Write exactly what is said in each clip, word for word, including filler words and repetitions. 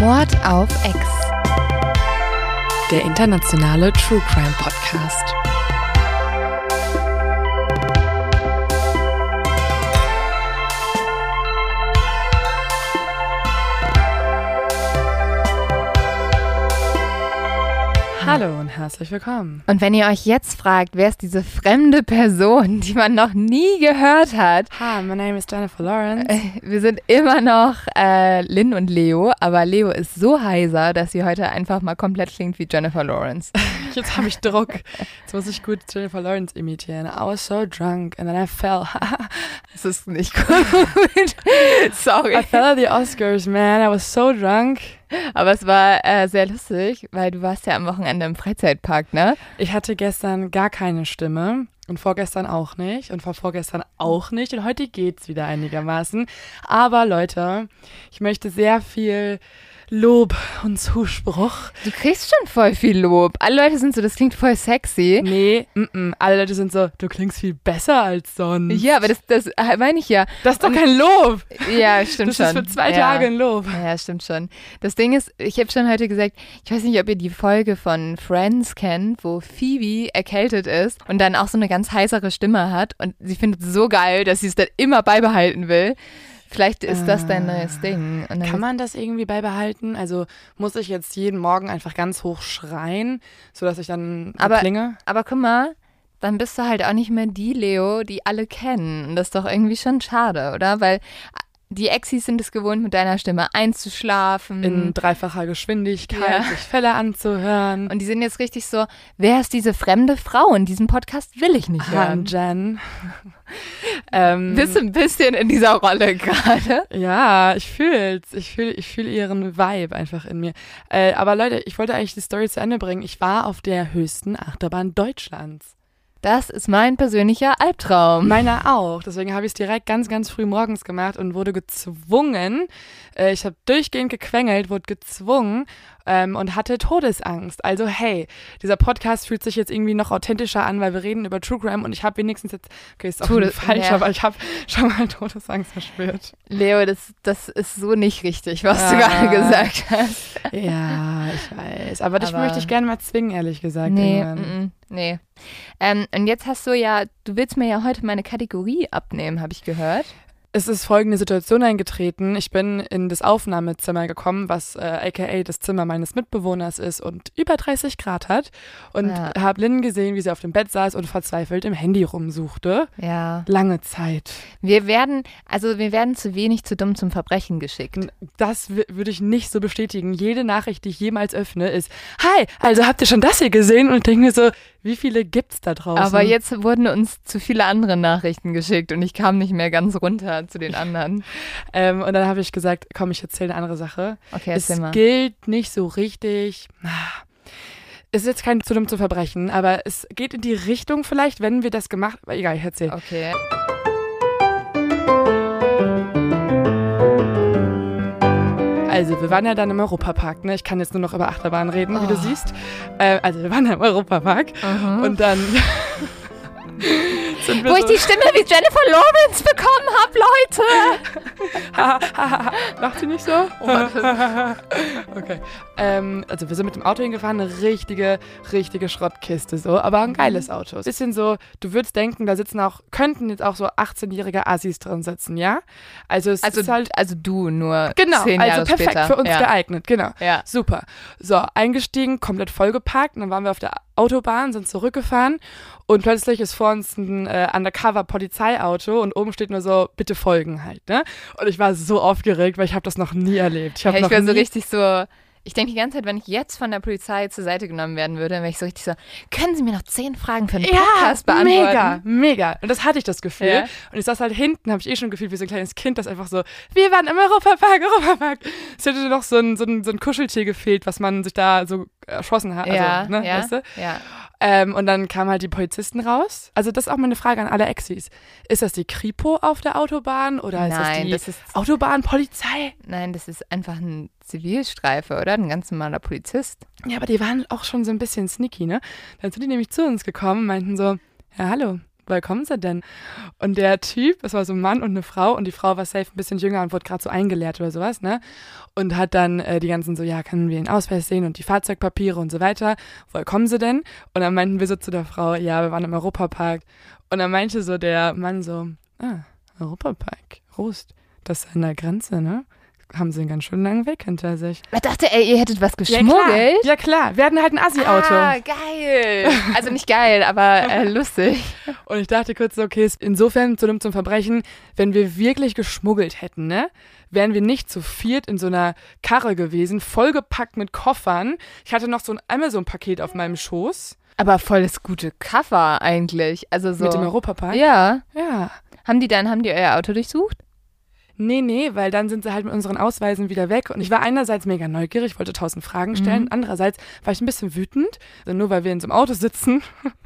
Mord auf Ex. Der internationale True Crime Podcast. Hallo und herzlich willkommen. Und wenn ihr euch jetzt fragt, wer ist diese fremde Person, die man noch nie gehört hat? Hi, my name is Jennifer Lawrence. Äh, wir sind immer noch äh, Lynn und Leo, aber Leo ist so heiser, dass sie heute einfach mal komplett klingt wie Jennifer Lawrence. Jetzt habe ich Druck. Jetzt muss ich gut Jennifer Lawrence imitieren. I was so drunk and then I fell. Das ist nicht gut. Sorry. I fell at the Oscars, man. I was so drunk. Aber es war äh, sehr lustig, weil du warst ja am Wochenende im Freizeitpark, ne? Ich hatte gestern gar keine Stimme und vorgestern auch nicht und vorvorgestern auch nicht und heute geht's wieder einigermaßen. Aber Leute, ich möchte sehr viel Lob und Zuspruch. Du kriegst schon voll viel Lob. Alle Leute sind so, das klingt voll sexy. Nee, m -m. Alle Leute sind so, du klingst viel besser als sonst. Ja, aber das, das meine ich ja. Das ist doch kein Lob. Ja, stimmt das schon. Das ist für zwei ja. Tage ein Lob. Ja, stimmt schon. Das Ding ist, ich habe schon heute gesagt, ich weiß nicht, ob ihr die Folge von Friends kennt, wo Phoebe erkältet ist und dann auch so eine ganz heisere Stimme hat und sie findet es so geil, dass sie es dann immer beibehalten will. Vielleicht ist das dein neues Ding. Und dann kann man das irgendwie beibehalten? Also muss ich jetzt jeden Morgen einfach ganz hoch schreien, sodass ich dann aber, klinge? Aber guck mal, dann bist du halt auch nicht mehr die Leo, die alle kennen. Und das ist doch irgendwie schon schade, oder? Weil die Exis sind es gewohnt, mit deiner Stimme einzuschlafen. In dreifacher Geschwindigkeit, ja. sich Fälle anzuhören. Und die sind jetzt richtig so, wer ist diese fremde Frau? In diesem Podcast will ich nicht hören. Han Jen. ähm, Bist du ein bisschen in dieser Rolle gerade? Ja, ich fühl's. Ich fühle ich fühl ihren Vibe einfach in mir. Äh, aber Leute, ich wollte eigentlich die Story zu Ende bringen. Ich war auf der höchsten Achterbahn Deutschlands. Das ist mein persönlicher Albtraum. Meiner auch. Deswegen habe ich es direkt ganz, ganz früh morgens gemacht und wurde gezwungen. Äh, ich habe durchgehend gequengelt, wurde gezwungen ähm, und hatte Todesangst. Also hey, dieser Podcast fühlt sich jetzt irgendwie noch authentischer an, weil wir reden über True Crime und ich habe wenigstens jetzt, okay, ist auch Todes- falsch, ja. aber ich habe schon mal Todesangst verspürt. Leo, das, das ist so nicht richtig, was ja. du gerade gesagt hast. Ja, ich weiß. Aber dich Aber möchte ich gerne mal zwingen, ehrlich gesagt. Nee, irgendwann. mm, mm, nee. Ähm, und jetzt hast du ja, du willst mir ja heute meine Kategorie abnehmen, habe ich gehört. Es ist folgende Situation eingetreten. Ich bin in das Aufnahmezimmer gekommen, was äh, aka das Zimmer meines Mitbewohners ist und über dreißig Grad hat. Und Ja. habe Lynn gesehen, wie sie auf dem Bett saß und verzweifelt im Handy rumsuchte. Ja. Lange Zeit. Wir werden, also wir werden zu wenig zu dumm zum Verbrechen geschickt. Das w- würde ich nicht so bestätigen. Jede Nachricht, die ich jemals öffne, ist: Hi, also habt ihr schon das hier gesehen? Und ich denke mir so, wie viele gibt's da draußen? Aber jetzt wurden uns zu viele andere Nachrichten geschickt und ich kam nicht mehr ganz runter zu den anderen. ähm, und dann habe ich gesagt, komm, ich erzähle eine andere Sache. Okay, Es erzähl mal. gilt nicht so richtig. Es ist jetzt kein zu dumm zu verbrechen, aber es geht in die Richtung vielleicht, wenn wir das gemacht haben. Egal, ich erzähle. Okay. Also, wir waren ja dann im Europapark, ne? Ich kann jetzt nur noch über Achterbahn reden, wie Oh. du siehst. Äh, also, wir waren ja im Europapark Mhm. und dann sind wir Wo so ich die Stimme wie Jennifer Lawrence bekommen habe, Leute. Macht sie nicht so? Oh, warte. Okay. Ähm, also wir sind mit dem Auto hingefahren, eine richtige, richtige Schrottkiste so, aber ein geiles Auto. Bisschen so, du würdest denken, da sitzen auch, könnten jetzt auch so achtzehnjährige Assis drin sitzen, ja? Also es Also, ist halt, also du nur genau, zehn Jahre also perfekt, später. für uns ja. geeignet, genau. Ja. Super. So, eingestiegen, komplett vollgeparkt und dann waren wir auf der Autobahn, sind zurückgefahren und plötzlich ist vor uns ein äh, Undercover-Polizeiauto und oben steht nur so, bitte folgen halt, ne? Und ich war so aufgeregt, weil ich habe das noch nie erlebt. Ich, hab Ja, ich noch war nie so richtig so, ich denke die ganze Zeit, wenn ich jetzt von der Polizei zur Seite genommen werden würde, dann wäre ich so richtig so, können Sie mir noch zehn Fragen für den Podcast ja, beantworten? mega, mega. Und das hatte ich das Gefühl. Ja. Und ich saß halt hinten, habe ich eh schon gefühlt wie so ein kleines Kind, das einfach so, wir waren im Europapark, Europapark. Es hätte noch so ein, so, ein, so ein Kuscheltier gefehlt, was man sich da so erschossen hat. Ja, also, ne, ja, weißt du? ja. Ähm, und dann kamen halt die Polizisten raus. Also das ist auch meine Frage an alle Exis. Ist das die Kripo auf der Autobahn oder ist Nein, das die das ist- Autobahnpolizei? Nein, das ist einfach ein Zivilstreife, oder? Ein ganz normaler Polizist. Ja, aber die waren auch schon so ein bisschen sneaky, ne? Dann sind die nämlich zu uns gekommen und meinten so, ja, hallo, woher kommen sie denn? Und der Typ, das war so ein Mann und eine Frau und die Frau war safe ein bisschen jünger und wurde gerade so eingelehrt oder sowas, ne? Und hat dann äh, die ganzen so, ja, können wir den Ausweis sehen und die Fahrzeugpapiere und so weiter. Woher kommen sie denn? Und dann meinten wir so zu der Frau, ja, wir waren im Europapark. Und dann meinte so der Mann so, ah, Europapark, Rust, das ist an der Grenze, ne? Haben sie einen ganz schön langen Weg hinter sich. Ich dachte, ey, ihr hättet was Ja geschmuggelt. klar, ja klar, wir hatten halt ein Assi-Auto. Ah, geil. Also nicht geil, aber äh, lustig. Und ich dachte kurz, okay, ist insofern zu dumm zum Verbrechen, wenn wir wirklich geschmuggelt hätten, ne? Wären wir nicht zu viert in so einer Karre gewesen, vollgepackt mit Koffern. Ich hatte noch so ein Amazon-Paket auf meinem Schoß. Aber voll das gute Cover eigentlich. Also so. Mit dem Europapark? Ja. Ja. Haben die dann, haben die euer Auto durchsucht? Nee, nee, weil dann sind sie halt mit unseren Ausweisen wieder weg. Und ich war einerseits mega neugierig, wollte tausend Fragen stellen. Mhm. Andererseits war ich ein bisschen wütend, also nur weil wir in so einem Auto sitzen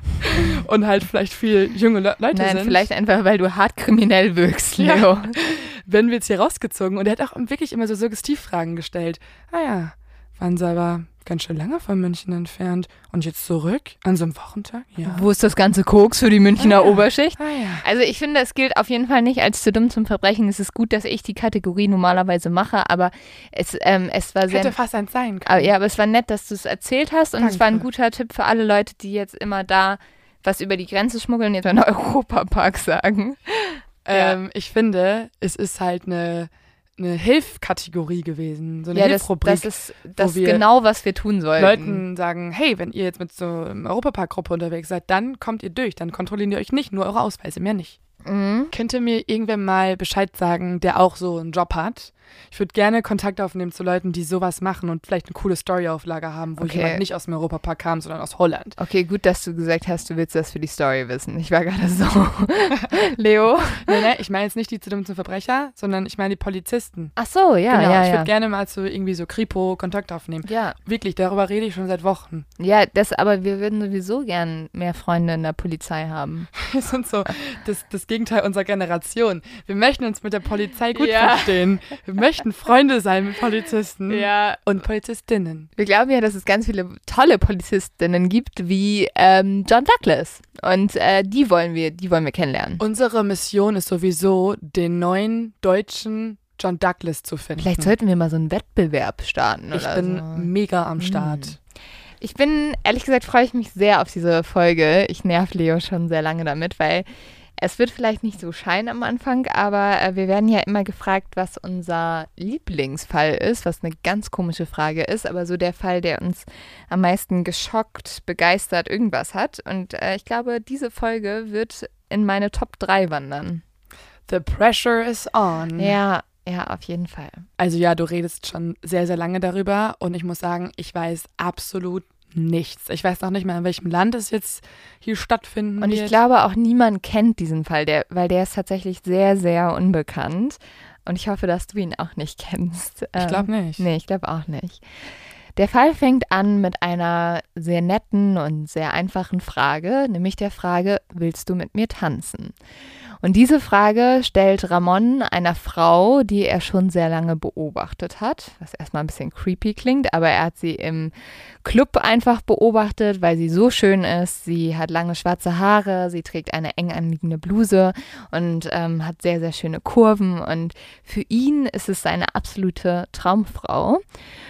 und halt vielleicht viel junge Le Leute Nein, sind. vielleicht einfach, weil du hart kriminell wirkst, Leo. Ja. Werden wir jetzt hier rausgezogen. Und er hat auch wirklich immer so Suggestivfragen gestellt. Ah ja, waren sie aber ganz schön lange von München entfernt. Und jetzt zurück an so einem Wochentag? Ja. Wo ist das ganze Koks für die Münchner Ah, ja. Oberschicht? Ah ja. Also ich finde, es gilt auf jeden Fall nicht als zu dumm zum Verbrechen. Es ist gut, dass ich die Kategorie normalerweise mache, aber es, ähm, es war sehr... Hätte fast eins sein Aber, können. ja, aber es war nett, dass du es erzählt hast und es war ein Danke. guter Tipp für alle Leute, die jetzt immer da was über die Grenze schmuggeln, jetzt einen Europapark sagen. Ähm, ich finde, es ist halt eine, eine Hilfkategorie gewesen, so eine Ja, das, Hilfrubrik. das ist das wir genau, was wir tun sollten. Leuten sagen, hey, wenn ihr jetzt mit so einer Europapark-Gruppe unterwegs seid, dann kommt ihr durch, dann kontrollieren die euch nicht, nur eure Ausweise, mehr nicht. Mhm. Könnte mir irgendwer mal Bescheid sagen, der auch so einen Job hat? Ich würde gerne Kontakt aufnehmen zu Leuten, die sowas machen und vielleicht eine coole Storyauflage haben, wo Okay. jemand nicht aus dem Europapark kam, sondern aus Holland. Okay, gut, dass du gesagt hast, du willst das für die Story wissen. Ich war gerade so, Leo. Nee, nee, ich meine jetzt nicht die zu dumm zum Verbrecher, sondern ich meine die Polizisten. Ach so, ja, genau, ja, ich ja. würde gerne mal zu irgendwie so Kripo Kontakt aufnehmen. Ja, Wirklich, darüber rede ich schon seit Wochen. ja, das, aber wir würden sowieso gern mehr Freunde in der Polizei haben. Wir sind so das, das Gegenteil unserer Generation. Wir möchten uns mit der Polizei gut Ja. verstehen. Wir möchten Freunde sein mit Polizisten Ja. und Polizistinnen. Wir glauben ja, dass es ganz viele tolle Polizistinnen gibt, wie ähm, John Douglas. Und äh, die wollen wir, die wollen wir kennenlernen. Unsere Mission ist sowieso, den neuen deutschen John Douglas zu finden. Vielleicht sollten wir mal so einen Wettbewerb starten. Ich oder bin so. mega am Start. Hm. Ich bin, ehrlich gesagt, freue ich mich sehr auf diese Folge. Ich nerv Leo schon sehr lange damit, weil es wird vielleicht nicht so scheinen am Anfang, aber äh, wir werden ja immer gefragt, was unser Lieblingsfall ist, was eine ganz komische Frage ist, aber so der Fall, der uns am meisten geschockt, begeistert, irgendwas hat. Und äh, ich glaube, diese Folge wird in meine Top drei wandern. The pressure is on. Ja, ja, auf jeden Fall. Also ja, du redest schon sehr, sehr lange darüber und ich muss sagen, ich weiß absolut nichts. Ich weiß noch nicht mal, in welchem Land es jetzt hier stattfinden Und wird. ich glaube auch niemand kennt diesen Fall, der, weil der ist tatsächlich sehr, sehr unbekannt. Und ich hoffe, dass du ihn auch nicht kennst. Ich glaube nicht. Nee, ich glaube auch nicht. Der Fall fängt an mit einer sehr netten und sehr einfachen Frage, nämlich der Frage, willst du mit mir tanzen? Und diese Frage stellt Ramon einer Frau, die er schon sehr lange beobachtet hat, was erstmal ein bisschen creepy klingt, aber er hat sie im Club einfach beobachtet, weil sie so schön ist. Sie hat lange schwarze Haare, sie trägt eine eng anliegende Bluse und ähm, hat sehr, sehr schöne Kurven. Und für ihn ist es seine absolute Traumfrau.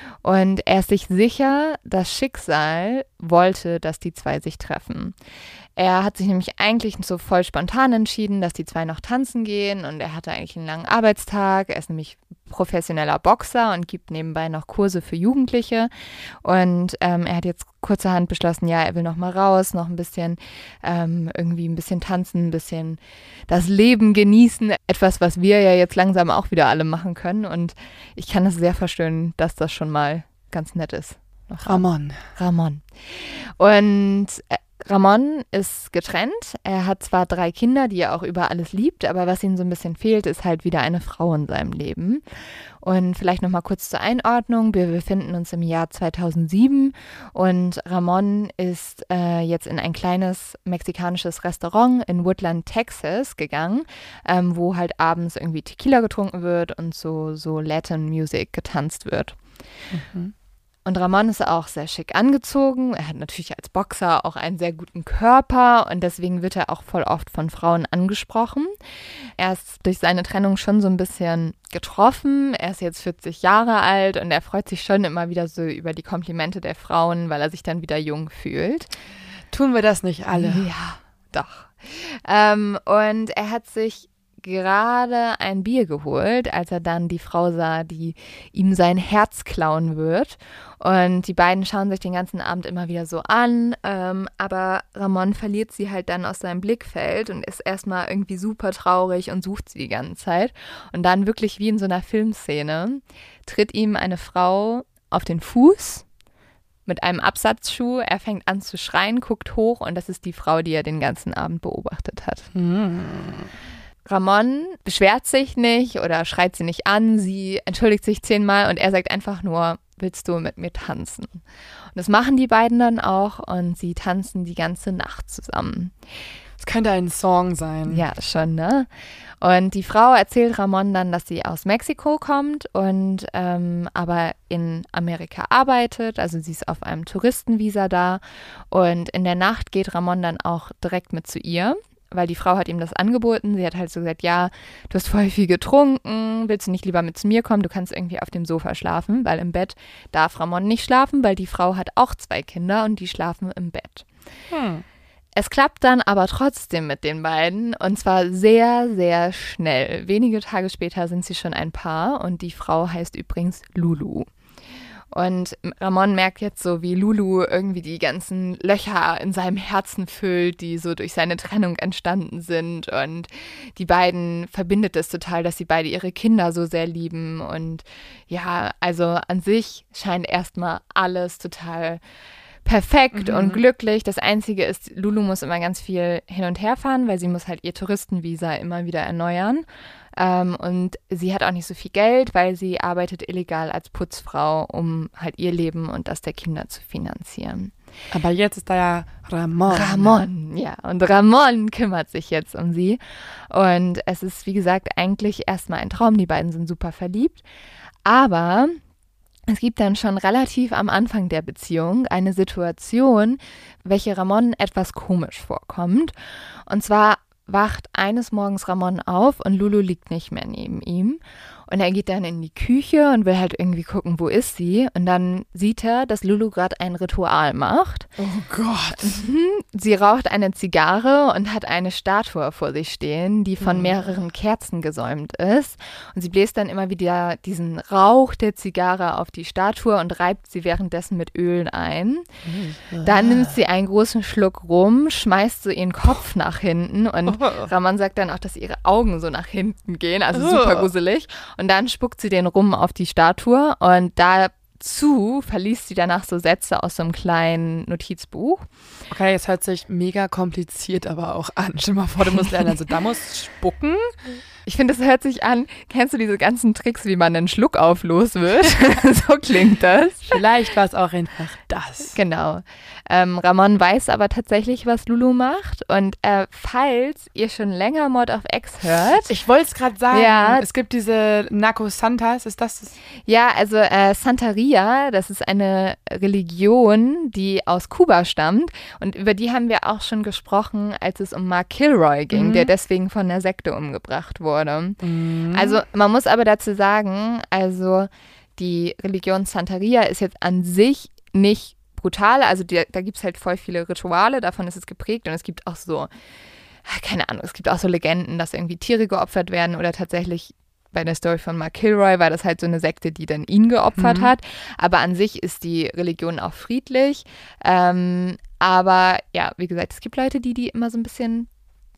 Und er ist sich sicher, das Schicksal wollte, dass die zwei sich treffen. Er hat sich nämlich eigentlich so voll spontan entschieden, dass die zwei noch tanzen gehen und er hatte eigentlich einen langen Arbeitstag. Er ist nämlich professioneller Boxer und gibt nebenbei noch Kurse für Jugendliche und ähm, er hat jetzt kurzerhand beschlossen, ja, er will noch mal raus, noch ein bisschen ähm, irgendwie ein bisschen tanzen, ein bisschen das Leben genießen. Etwas, was wir ja jetzt langsam auch wieder alle machen können und ich kann es sehr verstehen, dass das schon mal ganz nett ist. Noch Ramon. Ramon. Und äh, Ramon ist getrennt. Er hat zwar drei Kinder, die er auch über alles liebt, aber was ihm so ein bisschen fehlt, ist halt wieder eine Frau in seinem Leben. Und vielleicht noch mal kurz zur Einordnung. Wir befinden uns im Jahr zweitausendsieben und Ramon ist äh, jetzt in ein kleines mexikanisches Restaurant in Woodland, Texas gegangen, ähm, wo halt abends irgendwie Tequila getrunken wird und so, so Latin Music getanzt wird. Mhm. Und Ramon ist auch sehr schick angezogen. Er hat natürlich als Boxer auch einen sehr guten Körper und deswegen wird er auch voll oft von Frauen angesprochen. Er ist durch seine Trennung schon so ein bisschen getroffen. Er ist jetzt vierzig Jahre alt und er freut sich schon immer wieder so über die Komplimente der Frauen, weil er sich dann wieder jung fühlt. Tun wir das nicht alle? Ja, doch. Ähm, und er hat sich gerade ein Bier geholt, als er dann die Frau sah, die ihm sein Herz klauen wird. Und die beiden schauen sich den ganzen Abend immer wieder so an, ähm, aber Ramon verliert sie halt dann aus seinem Blickfeld und ist erstmal irgendwie super traurig und sucht sie die ganze Zeit. Und dann wirklich wie in so einer Filmszene tritt ihm eine Frau auf den Fuß mit einem Absatzschuh. Er fängt an zu schreien, guckt hoch und das ist die Frau, die er den ganzen Abend beobachtet hat. Mhm. Ramon beschwert sich nicht oder schreit sie nicht an, sie entschuldigt sich zehnmal und er sagt einfach nur, willst du mit mir tanzen? Und das machen die beiden dann auch und sie tanzen die ganze Nacht zusammen. Das könnte ein Song sein. Ja, schon, ne? Und die Frau erzählt Ramon dann, dass sie aus Mexiko kommt und ähm, aber in Amerika arbeitet. Also sie ist auf einem Touristenvisa da und in der Nacht geht Ramon dann auch direkt mit zu ihr. Weil die Frau hat ihm das angeboten. Sie hat halt so gesagt, ja, du hast voll viel getrunken, willst du nicht lieber mit zu mir kommen? Du kannst irgendwie auf dem Sofa schlafen, weil im Bett darf Ramon nicht schlafen, weil die Frau hat auch zwei Kinder und die schlafen im Bett. Hm. Es klappt dann aber trotzdem mit den beiden und zwar sehr, sehr schnell. Wenige Tage später sind sie schon ein Paar und die Frau heißt übrigens Lulu. Und Ramon merkt jetzt so, wie Lulu irgendwie die ganzen Löcher in seinem Herzen füllt, die so durch seine Trennung entstanden sind. Und die beiden verbindet es total, dass sie beide ihre Kinder so sehr lieben. Und ja, also an sich scheint erstmal alles total perfekt mhm. und glücklich. Das Einzige ist, Lulu muss immer ganz viel hin und her fahren, weil sie muss halt ihr Touristenvisa immer wieder erneuern. Ähm, und sie hat auch nicht so viel Geld, weil sie arbeitet illegal als Putzfrau, um halt ihr Leben und das der Kinder zu finanzieren. Aber jetzt ist da ja Ramon. Ramon, ja. Und Ramon kümmert sich jetzt um sie. Und es ist, wie gesagt, eigentlich erstmal ein Traum. Die beiden sind super verliebt. Aber es gibt dann schon relativ am Anfang der Beziehung eine Situation, welche Ramon etwas komisch vorkommt. Und zwar wacht eines Morgens Ramon auf und Lulu liegt nicht mehr neben ihm. Und er geht dann in die Küche und will halt irgendwie gucken, wo ist sie. Und dann sieht er, dass Lulu gerade ein Ritual macht. Oh Gott. Sie raucht eine Zigarre und hat eine Statue vor sich stehen, die von mehreren Kerzen gesäumt ist. Und sie bläst dann immer wieder diesen Rauch der Zigarre auf die Statue und reibt sie währenddessen mit Ölen ein. Dann nimmt sie einen großen Schluck rum, schmeißt so ihren Kopf nach hinten. Und Ramon sagt dann auch, dass ihre Augen so nach hinten gehen. Also super gruselig. Und dann spuckt sie den Rum auf die Statue und dazu verliest sie danach so Sätze aus so einem kleinen Notizbuch. Okay, es hört sich mega kompliziert aber auch an. Stell dir mal vor, du musst lernen, also da musst spucken. Ich finde, es hört sich an, kennst du diese ganzen Tricks, wie man einen Schluck auf los wird? So klingt das. Vielleicht war es auch einfach das. Genau. Ähm, Ramon weiß aber tatsächlich, was Lulu macht. Und äh, falls ihr schon länger Mord of X hört. Ich wollte es gerade sagen. Ja. Es gibt diese Naco Santas, ist das das? Ja, also äh, Santeria, das ist eine Religion, die aus Kuba stammt. Und über die haben wir auch schon gesprochen, als es um Mark Kilroy ging, mhm. der deswegen von der Sekte umgebracht wurde. Mhm. Also man muss aber dazu sagen, also die Religion Santeria ist jetzt an sich nicht brutal, also die, da gibt es halt voll viele Rituale, davon ist es geprägt und es gibt auch so, keine Ahnung, es gibt auch so Legenden, dass irgendwie Tiere geopfert werden oder tatsächlich bei der Story von Mark Kilroy war das halt so eine Sekte, die dann ihn geopfert mhm. hat, aber an sich ist die Religion auch friedlich, ähm, aber ja, wie gesagt, es gibt Leute, die die immer so ein bisschen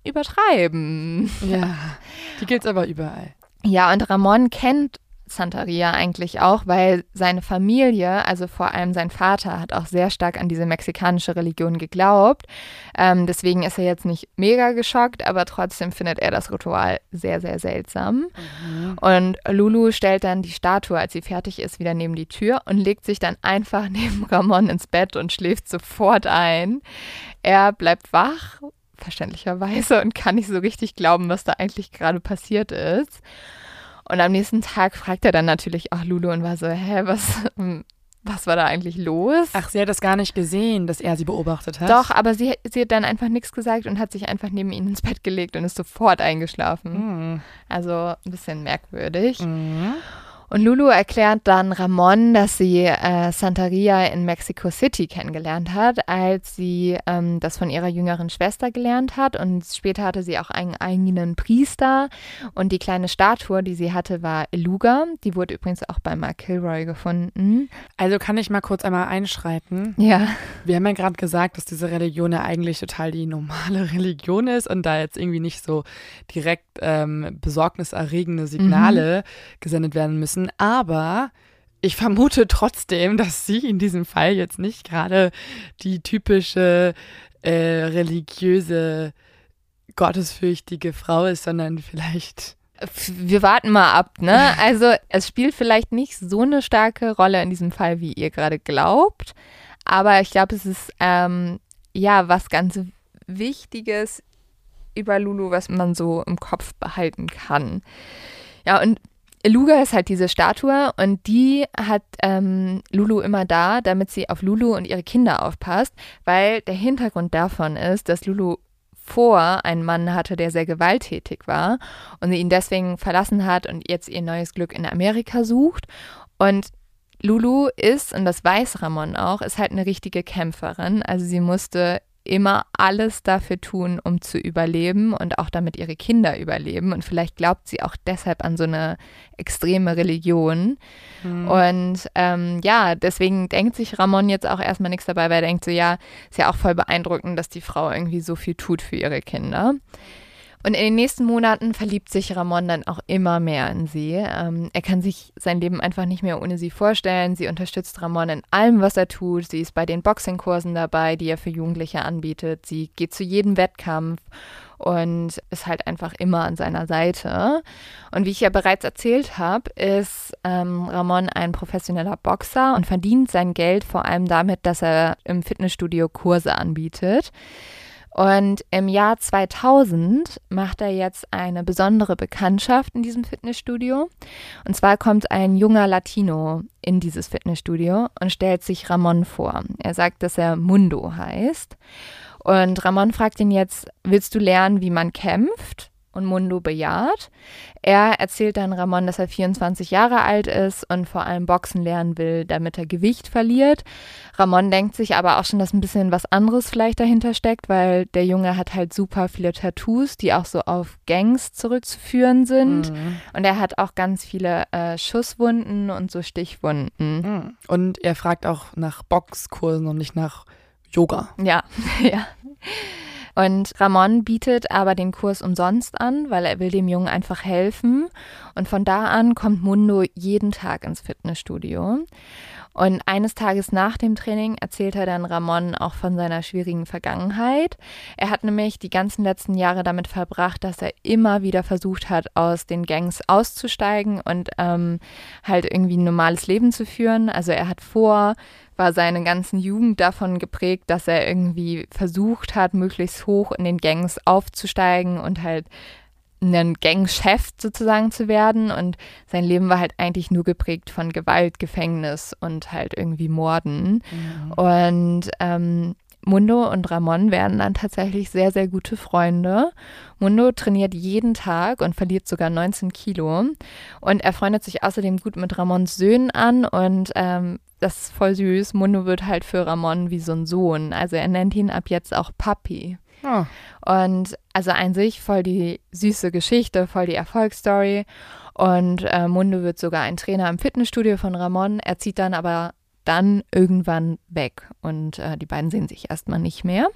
übertreiben. Ja, die gibt's aber überall. Ja, und Ramon kennt Santeria eigentlich auch, weil seine Familie, also vor allem sein Vater, hat auch sehr stark an diese mexikanische Religion geglaubt. Ähm, deswegen ist er jetzt nicht mega geschockt, aber trotzdem findet er das Ritual sehr, sehr seltsam. Mhm. Und Lulu stellt dann die Statue, als sie fertig ist, wieder neben die Tür und legt sich dann einfach neben Ramon ins Bett und schläft sofort ein. Er bleibt wach, verständlicherweise, und kann nicht so richtig glauben, was da eigentlich gerade passiert ist. Und am nächsten Tag fragt er dann natürlich auch Lulu und war so, hä, was, was war da eigentlich los? Ach, sie hat das gar nicht gesehen, dass er sie beobachtet hat? Doch, aber sie, sie hat dann einfach nichts gesagt und hat sich einfach neben ihn ins Bett gelegt und ist sofort eingeschlafen. Mhm. Also ein bisschen merkwürdig. Mhm. Und Lulu erklärt dann Ramon, dass sie äh, Santeria in Mexico City kennengelernt hat, als sie ähm, das von ihrer jüngeren Schwester gelernt hat. Und später hatte sie auch einen eigenen Priester. Und die kleine Statue, die sie hatte, war Eluga. Die wurde übrigens auch bei Mark Kilroy gefunden. Also kann ich mal kurz einmal einschreiten? Ja. Wir haben ja gerade gesagt, dass diese Religion ja eigentlich total die normale Religion ist und da jetzt irgendwie nicht so direkt ähm, besorgniserregende Signale mhm. gesendet werden müssen. Aber ich vermute trotzdem, dass sie in diesem Fall jetzt nicht gerade die typische äh, religiöse, gottesfürchtige Frau ist, sondern vielleicht... Wir warten mal ab, ne? Also es spielt vielleicht nicht so eine starke Rolle in diesem Fall, wie ihr gerade glaubt. Aber ich glaube, es ist ähm, ja was ganz Wichtiges über Lulu, was man so im Kopf behalten kann. Ja, und Eluga ist halt diese Statue und die hat ähm, Lulu immer da, damit sie auf Lulu und ihre Kinder aufpasst, weil der Hintergrund davon ist, dass Lulu vor einen Mann hatte, der sehr gewalttätig war und sie ihn deswegen verlassen hat und jetzt ihr neues Glück in Amerika sucht. Und Lulu ist, und das weiß Ramon auch, ist halt eine richtige Kämpferin. Also sie musste immer alles dafür tun, um zu überleben und auch damit ihre Kinder überleben. Und vielleicht glaubt sie auch deshalb an so eine extreme Religion. Mhm. Und ähm, ja, deswegen denkt sich Ramon jetzt auch erstmal nichts dabei, weil er denkt so, ja, ist ja auch voll beeindruckend, dass die Frau irgendwie so viel tut für ihre Kinder. Und in den nächsten Monaten verliebt sich Ramon dann auch immer mehr in sie. Ähm, er kann sich sein Leben einfach nicht mehr ohne sie vorstellen. Sie unterstützt Ramon in allem, was er tut. Sie ist bei den Boxingkursen dabei, die er für Jugendliche anbietet. Sie geht zu jedem Wettkampf und ist halt einfach immer an seiner Seite. Und wie ich ja bereits erzählt habe, ist ähm, Ramon ein professioneller Boxer und verdient sein Geld vor allem damit, dass er im Fitnessstudio Kurse anbietet. Und im Jahr zweitausend macht er jetzt eine besondere Bekanntschaft in diesem Fitnessstudio. Und zwar kommt ein junger Latino in dieses Fitnessstudio und stellt sich Ramon vor. Er sagt, dass er Mundo heißt. Und Ramon fragt ihn jetzt, willst du lernen, wie man kämpft? Und Mundo bejaht. Er erzählt dann Ramon, dass er vierundzwanzig Jahre alt ist und vor allem Boxen lernen will, damit er Gewicht verliert. Ramon denkt sich aber auch schon, dass ein bisschen was anderes vielleicht dahinter steckt, weil der Junge hat halt super viele Tattoos, die auch so auf Gangs zurückzuführen sind. Mhm. Und er hat auch ganz viele äh, Schusswunden und so Stichwunden. Mhm. Und er fragt auch nach Boxkursen und nicht nach Yoga. Ja, ja. Und Ramon bietet aber den Kurs umsonst an, weil er will dem Jungen einfach helfen. Und von da an kommt Mundo jeden Tag ins Fitnessstudio. Und eines Tages nach dem Training erzählt er dann Ramon auch von seiner schwierigen Vergangenheit. Er hat nämlich die ganzen letzten Jahre damit verbracht, dass er immer wieder versucht hat, aus den Gangs auszusteigen und ähm, halt irgendwie ein normales Leben zu führen. Also er hat vor, war seine ganzen Jugend davon geprägt, dass er irgendwie versucht hat, möglichst hoch in den Gangs aufzusteigen und halt ein Gangchef sozusagen zu werden. Und sein Leben war halt eigentlich nur geprägt von Gewalt, Gefängnis und halt irgendwie Morden. Mhm. Und ähm, Mundo und Ramon werden dann tatsächlich sehr, sehr gute Freunde. Mundo trainiert jeden Tag und verliert sogar neunzehn Kilo. Und er freundet sich außerdem gut mit Ramons Söhnen an und ähm, das ist voll süß. Mundo wird halt für Ramon wie so ein Sohn. Also er nennt ihn ab jetzt auch Papi. Oh. Und also an sich voll die süße Geschichte, voll die Erfolgsstory. Und äh, Mundo wird sogar ein Trainer im Fitnessstudio von Ramon. Er zieht dann aber dann irgendwann weg. Und äh, die beiden sehen sich erstmal nicht mehr.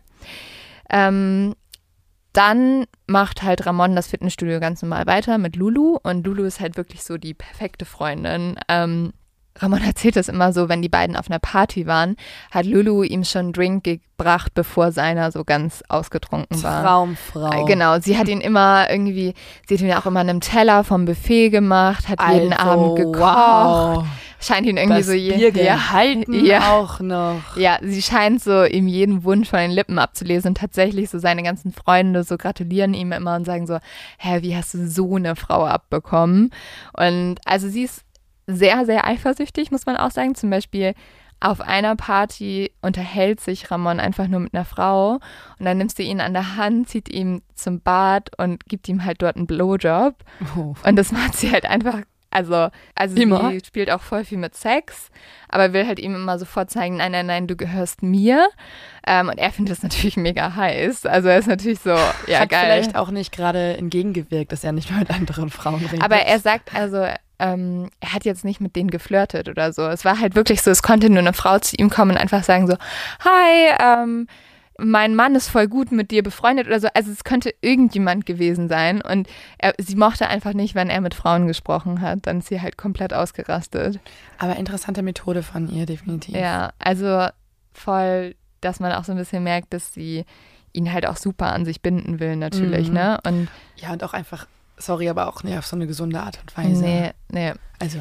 Ähm, dann macht halt Ramon das Fitnessstudio ganz normal weiter mit Lulu. Und Lulu ist halt wirklich so die perfekte Freundin. Ähm, Ramon erzählt das immer so, wenn die beiden auf einer Party waren, hat Lulu ihm schon einen Drink gebracht, bevor seiner so ganz ausgetrunken war. Traumfrau. Genau, sie hat ihn immer irgendwie, sie hat ihn auch immer einen Teller vom Buffet gemacht, hat also, jeden Abend gekocht. Wow. Scheint ihn irgendwie das so Bier gehalten ja, auch noch. Ja, sie scheint so ihm jeden Wunsch von den Lippen abzulesen und tatsächlich so seine ganzen Freunde so gratulieren ihm immer und sagen so, hä, wie hast du so eine Frau abbekommen? Und also sie ist sehr, sehr eifersüchtig, muss man auch sagen. Zum Beispiel auf einer Party unterhält sich Ramon einfach nur mit einer Frau und dann nimmt sie ihn an der Hand, zieht ihn zum Bad und gibt ihm halt dort einen Blowjob. Oh. Und das macht sie halt einfach, also, also sie spielt auch voll viel mit Sex, aber will halt ihm immer sofort zeigen, nein, nein, nein, du gehörst mir. Ähm, und er findet das natürlich mega heiß. Also er ist natürlich so, ja, Hat geil. vielleicht auch nicht gerade entgegengewirkt, dass er nicht mehr mit anderen Frauen redet. Aber er sagt, also ähm, er hat jetzt nicht mit denen geflirtet oder so. Es war halt wirklich so, es konnte nur eine Frau zu ihm kommen und einfach sagen so, hi, ähm, mein Mann ist voll gut mit dir befreundet oder so. Also es könnte irgendjemand gewesen sein. Und er, sie mochte einfach nicht, wenn er mit Frauen gesprochen hat. Dann ist sie halt komplett ausgerastet. Aber interessante Methode von ihr, definitiv. Ja, also voll, dass man auch so ein bisschen merkt, dass sie ihn halt auch super an sich binden will natürlich, mhm. ne? Und ja, und auch einfach, sorry, aber auch nicht auf so eine gesunde Art und Weise. Nee, nee. Also,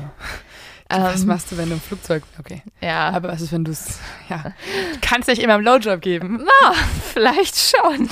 was machst du, wenn du im Flugzeug, okay. Ja. Aber was ist, wenn du es, ja, du kannst nicht immer einen Blowjob geben. Na, vielleicht schon.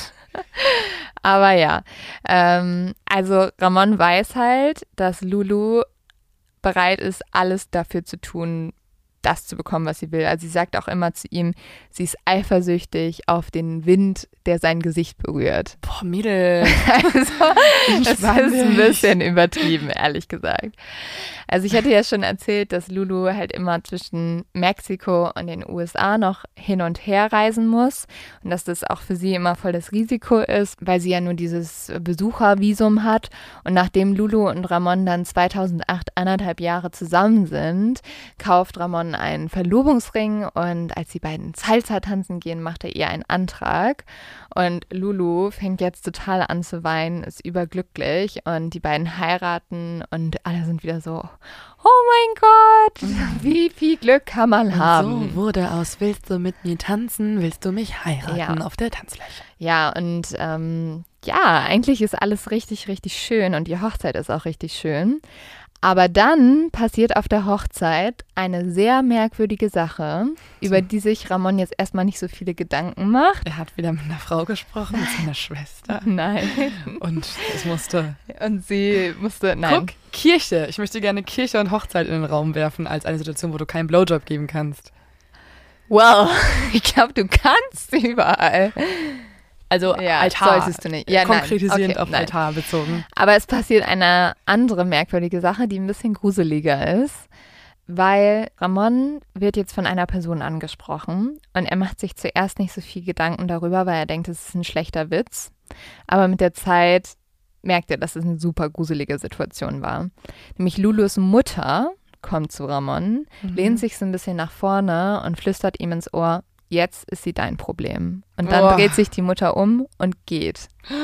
Aber ja, ähm, also Ramon weiß halt, dass Lulu bereit ist, alles dafür zu tun, das zu bekommen, was sie will. Also sie sagt auch immer zu ihm, sie ist eifersüchtig auf den Wind, der sein Gesicht berührt. Boah, Mädel. Also, das ist ein bisschen übertrieben, ehrlich gesagt. Also ich hatte ja schon erzählt, dass Lulu halt immer zwischen Mexiko und den U S A noch hin und her reisen muss und dass das auch für sie immer voll das Risiko ist, weil sie ja nur dieses Besuchervisum hat. Und nachdem Lulu und Ramon dann zweitausendacht anderthalb Jahre zusammen sind, kauft Ramon einen Verlobungsring und als die beiden Salsa tanzen gehen, macht er ihr einen Antrag. Und Lulu fängt jetzt total an zu weinen, ist überglücklich und die beiden heiraten und alle sind wieder so, oh mein Gott, wie viel Glück kann man haben. So wurde aus, willst du mit mir tanzen, willst du mich heiraten ja. auf der Tanzfläche. Ja, und ähm, ja, eigentlich ist alles richtig, richtig schön und die Hochzeit ist auch richtig schön. Aber dann passiert auf der Hochzeit eine sehr merkwürdige Sache, so. über die sich Ramon jetzt erstmal nicht so viele Gedanken macht. Er hat wieder mit einer Frau gesprochen, mit seiner Schwester. Nein. Und es musste... Und sie musste... Nein. Guck, Kirche. Ich möchte gerne Kirche und Hochzeit in den Raum werfen, als eine Situation, wo du keinen Blowjob geben kannst. Wow, ich glaube, du kannst überall. Also ja, Altar. Solltest du nicht. Ja, konkretisierend okay, auf nein. Altar bezogen. Aber es passiert eine andere merkwürdige Sache, die ein bisschen gruseliger ist, weil Ramon wird jetzt von einer Person angesprochen und er macht sich zuerst nicht so viel Gedanken darüber, weil er denkt, es ist ein schlechter Witz. Aber mit der Zeit merkt er, dass es eine super gruselige Situation war. Nämlich Lulus Mutter kommt zu Ramon, mhm. lehnt sich so ein bisschen nach vorne und flüstert ihm ins Ohr, jetzt ist sie dein Problem. Und dann oh. dreht sich die Mutter um und geht.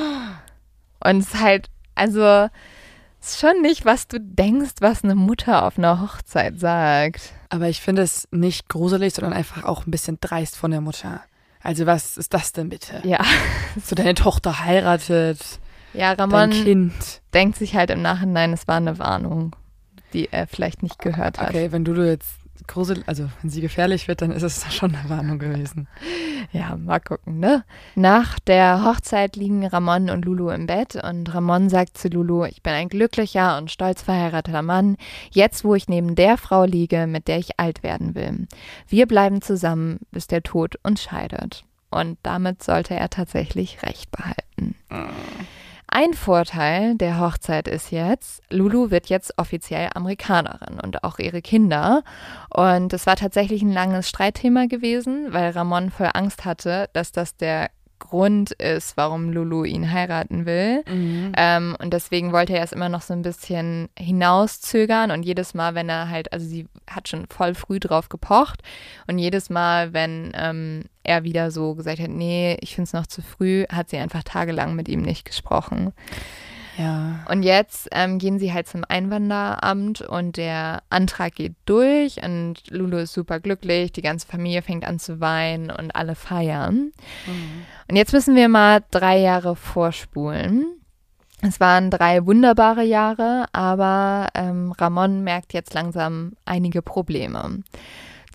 Und es ist halt, also, es ist schon nicht, was du denkst, was eine Mutter auf einer Hochzeit sagt. Aber ich finde es nicht gruselig, sondern einfach auch ein bisschen dreist von der Mutter. Also was ist das denn bitte? Ja. So deine Tochter heiratet, ja, Ramon dein Kind. Denkt sich halt im Nachhinein, es war eine Warnung, die er vielleicht nicht gehört hat. Okay, wenn du jetzt grusel, also wenn sie gefährlich wird, dann ist es schon eine Warnung gewesen. Ja, mal gucken, ne? Nach der Hochzeit liegen Ramon und Lulu im Bett und Ramon sagt zu Lulu, ich bin ein glücklicher und stolz verheirateter Mann, jetzt wo ich neben der Frau liege, mit der ich alt werden will. Wir bleiben zusammen, bis der Tod uns scheidet. Und damit sollte er tatsächlich Recht behalten. Mhm. Ein Vorteil der Hochzeit ist jetzt, Lulu wird jetzt offiziell Amerikanerin und auch ihre Kinder. Und es war tatsächlich ein langes Streitthema gewesen, weil Ramon voll Angst hatte, dass das der Grund ist, warum Lulu ihn heiraten will. Mhm. Ähm, und deswegen wollte er es immer noch so ein bisschen hinauszögern und jedes Mal, wenn er halt, also sie hat schon voll früh drauf gepocht und jedes Mal, wenn ähm, er wieder so gesagt hat, nee, ich finde es noch zu früh, hat sie einfach tagelang mit ihm nicht gesprochen. Ja. Und jetzt ähm, gehen sie halt zum Einwanderamt und der Antrag geht durch und Lulu ist super glücklich, die ganze Familie fängt an zu weinen und alle feiern. Mhm. Und jetzt müssen wir mal drei Jahre vorspulen. Es waren drei wunderbare Jahre, aber ähm, Ramon merkt jetzt langsam einige Probleme.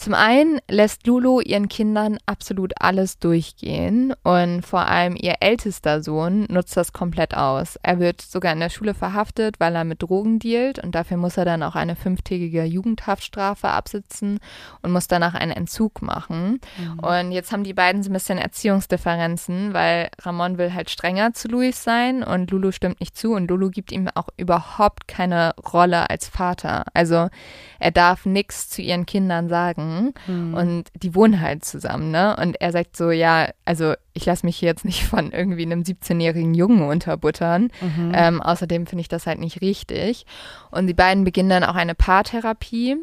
Zum einen lässt Lulu ihren Kindern absolut alles durchgehen und vor allem ihr ältester Sohn nutzt das komplett aus. Er wird sogar in der Schule verhaftet, weil er mit Drogen dealt und dafür muss er dann auch eine fünftägige Jugendhaftstrafe absitzen und muss danach einen Entzug machen. Mhm. Und jetzt haben die beiden so ein bisschen Erziehungsdifferenzen, weil Ramon will halt strenger zu Luis sein und Lulu stimmt nicht zu und Lulu gibt ihm auch überhaupt keine Rolle als Vater. Also er darf nichts zu ihren Kindern sagen mhm. und die wohnen halt zusammen, ne? Und er sagt so, ja, also ich lasse mich hier jetzt nicht von irgendwie einem siebzehnjährigen Jungen unterbuttern. Mhm. Ähm, außerdem finde ich das halt nicht richtig. Und die beiden beginnen dann auch eine Paartherapie.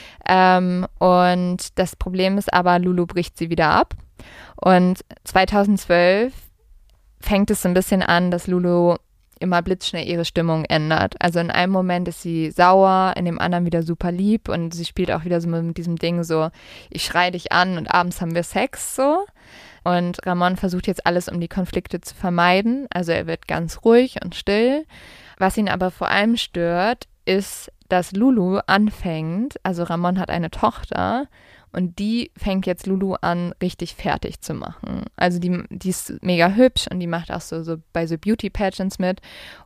Ähm, und das Problem ist aber, Lulu bricht sie wieder ab. Und zweitausendzwölf fängt es so ein bisschen an, dass Lulu immer blitzschnell ihre Stimmung ändert. Also in einem Moment ist sie sauer, in dem anderen wieder super lieb und sie spielt auch wieder so mit diesem Ding so, ich schreie dich an und abends haben wir Sex so. Und Ramon versucht jetzt alles, um die Konflikte zu vermeiden. Also er wird ganz ruhig und still. Was ihn aber vor allem stört, ist, dass Lulu anfängt, also Ramon hat eine Tochter und die fängt jetzt Lulu an, richtig fertig zu machen. Also die, die ist mega hübsch und die macht auch so, so bei so Beauty-Pageants mit.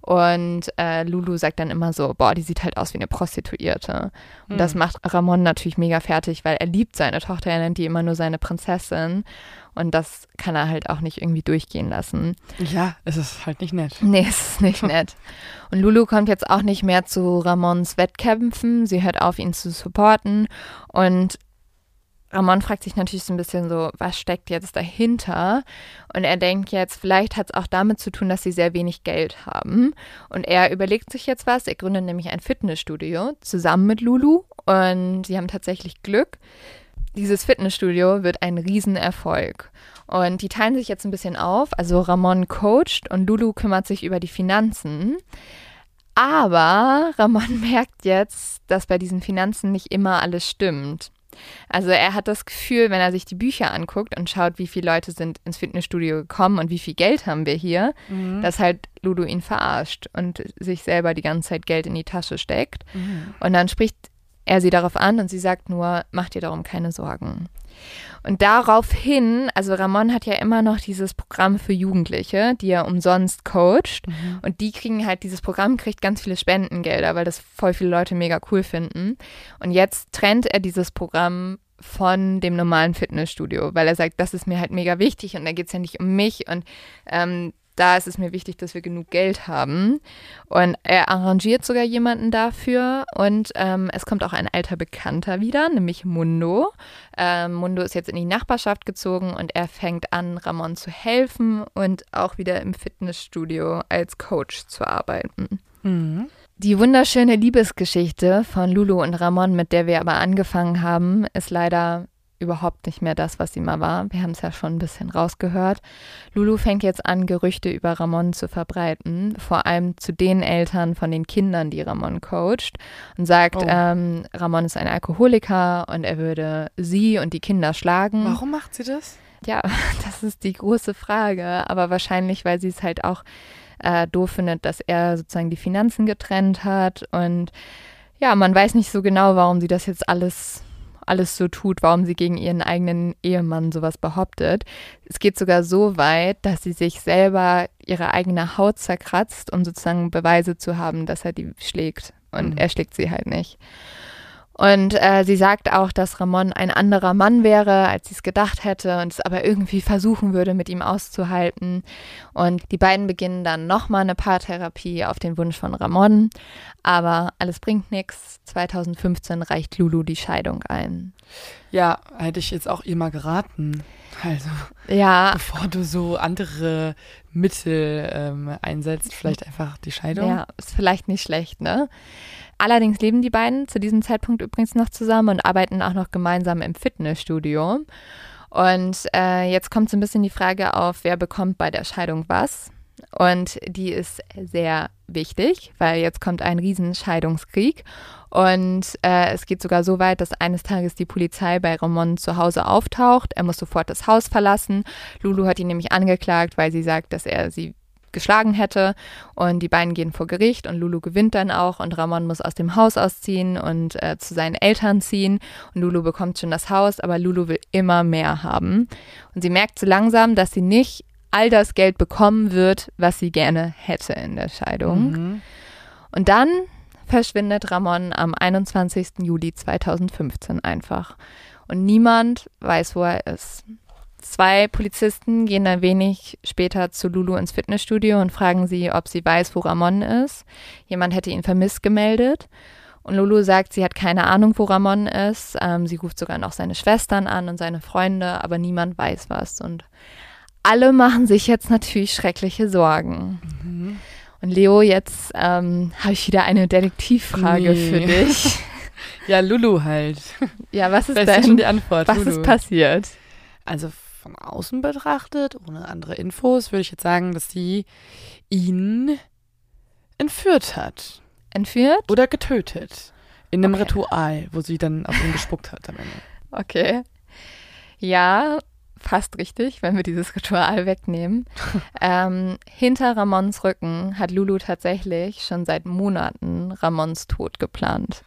Und äh, Lulu sagt dann immer so, boah, die sieht halt aus wie eine Prostituierte. Und hm. das macht Ramon natürlich mega fertig, weil er liebt seine Tochter, er nennt die immer nur seine Prinzessin. Und das kann er halt auch nicht irgendwie durchgehen lassen. Ja, es ist halt nicht nett. Nee, es ist nicht nett. Und Lulu kommt jetzt auch nicht mehr zu Ramons Wettkämpfen. Sie hört auf, ihn zu supporten. Und Ramon fragt sich natürlich so ein bisschen so, was steckt jetzt dahinter? Und er denkt jetzt, vielleicht hat es auch damit zu tun, dass sie sehr wenig Geld haben. Und er überlegt sich jetzt was. Er gründet nämlich ein Fitnessstudio zusammen mit Lulu. Und sie haben tatsächlich Glück. Dieses Fitnessstudio wird ein Riesenerfolg. Und die teilen sich jetzt ein bisschen auf. Also Ramon coacht und Lulu kümmert sich über die Finanzen. Aber Ramon merkt jetzt, dass bei diesen Finanzen nicht immer alles stimmt. Also er hat das Gefühl, wenn er sich die Bücher anguckt und schaut, wie viele Leute sind ins Fitnessstudio gekommen und wie viel Geld haben wir hier, mhm. dass halt Lulu ihn verarscht und sich selber die ganze Zeit Geld in die Tasche steckt. Mhm. Und dann spricht er sie darauf an und sie sagt nur, mach dir darum keine Sorgen. Und daraufhin, also Ramon hat ja immer noch dieses Programm für Jugendliche, die er umsonst coacht. Mhm. Und die kriegen halt, dieses Programm kriegt ganz viele Spendengelder, weil das voll viele Leute mega cool finden. Und jetzt trennt er dieses Programm von dem normalen Fitnessstudio, weil er sagt, das ist mir halt mega wichtig und da geht es ja nicht um mich und ähm, da ist es mir wichtig, dass wir genug Geld haben. Und er arrangiert sogar jemanden dafür. Und ähm, es kommt auch ein alter Bekannter wieder, nämlich Mundo. Ähm, Mundo ist jetzt in die Nachbarschaft gezogen und er fängt an, Ramon zu helfen und auch wieder im Fitnessstudio als Coach zu arbeiten. Mhm. Die wunderschöne Liebesgeschichte von Lulu und Ramon, mit der wir aber angefangen haben, ist leider überhaupt nicht mehr das, was sie mal war. Wir haben es ja schon ein bisschen rausgehört. Lulu fängt jetzt an, Gerüchte über Ramon zu verbreiten, vor allem zu den Eltern von den Kindern, die Ramon coacht und sagt, oh. ähm, Ramon ist ein Alkoholiker und er würde sie und die Kinder schlagen. Warum macht sie das? Ja, das ist die große Frage, aber wahrscheinlich, weil sie es halt auch äh, doof findet, dass er sozusagen die Finanzen getrennt hat und ja, man weiß nicht so genau, warum sie das jetzt alles alles so tut, warum sie gegen ihren eigenen Ehemann sowas behauptet. Es geht sogar so weit, dass sie sich selber ihre eigene Haut zerkratzt, um sozusagen Beweise zu haben, dass er die schlägt. Und mhm. er schlägt sie halt nicht. Und äh, sie sagt auch, dass Ramon ein anderer Mann wäre, als sie es gedacht hätte und es aber irgendwie versuchen würde, mit ihm auszuhalten. Und die beiden beginnen dann nochmal eine Paartherapie auf den Wunsch von Ramon. Aber alles bringt nichts. zweitausendfünfzehn reicht Lulu die Scheidung ein. Ja, hätte ich jetzt auch ihr mal geraten. Also, ja. bevor du so andere Mittel ähm, einsetzt, vielleicht einfach die Scheidung. Ja, ist vielleicht nicht schlecht, ne? Allerdings leben die beiden zu diesem Zeitpunkt übrigens noch zusammen und arbeiten auch noch gemeinsam im Fitnessstudio. Und äh, jetzt kommt so ein bisschen die Frage auf, wer bekommt bei der Scheidung was? Und die ist sehr wichtig, weil jetzt kommt ein riesen Scheidungskrieg. Und äh, es geht sogar so weit, dass eines Tages die Polizei bei Ramon zu Hause auftaucht. Er muss sofort das Haus verlassen. Lulu hat ihn nämlich angeklagt, weil sie sagt, dass er sie geschlagen hätte. Und die beiden gehen vor Gericht und Lulu gewinnt dann auch und Ramon muss aus dem Haus ausziehen und äh, zu seinen Eltern ziehen. Und Lulu bekommt schon das Haus, aber Lulu will immer mehr haben. Und sie merkt so langsam, dass sie nicht all das Geld bekommen wird, was sie gerne hätte in der Scheidung. Mhm. Und dann verschwindet Ramon am einundzwanzigsten Juli zweitausendfünfzehn einfach. Und niemand weiß, wo er ist. Zwei Polizisten gehen ein wenig später zu Lulu ins Fitnessstudio und fragen sie, ob sie weiß, wo Ramon ist. Jemand hätte ihn vermisst gemeldet. Und Lulu sagt, sie hat keine Ahnung, wo Ramon ist. Ähm, sie ruft sogar noch seine Schwestern an und seine Freunde, aber niemand weiß was. Und alle machen sich jetzt natürlich schreckliche Sorgen. Mhm. Und Leo, jetzt ähm, habe ich wieder eine Detektivfrage nee. für dich. Ja, Lulu halt. Ja, was ist denn denn schon die Antwort? Was Lulu. ist passiert? Also von außen betrachtet, ohne andere Infos, würde ich jetzt sagen, dass sie ihn entführt hat. Entführt? Oder getötet. In einem okay. Ritual, wo sie dann auf ihn gespuckt hat am Ende. Okay. Ja, fast richtig, wenn wir dieses Ritual wegnehmen. ähm, hinter Ramons Rücken hat Lulu tatsächlich schon seit Monaten Ramons Tod geplant.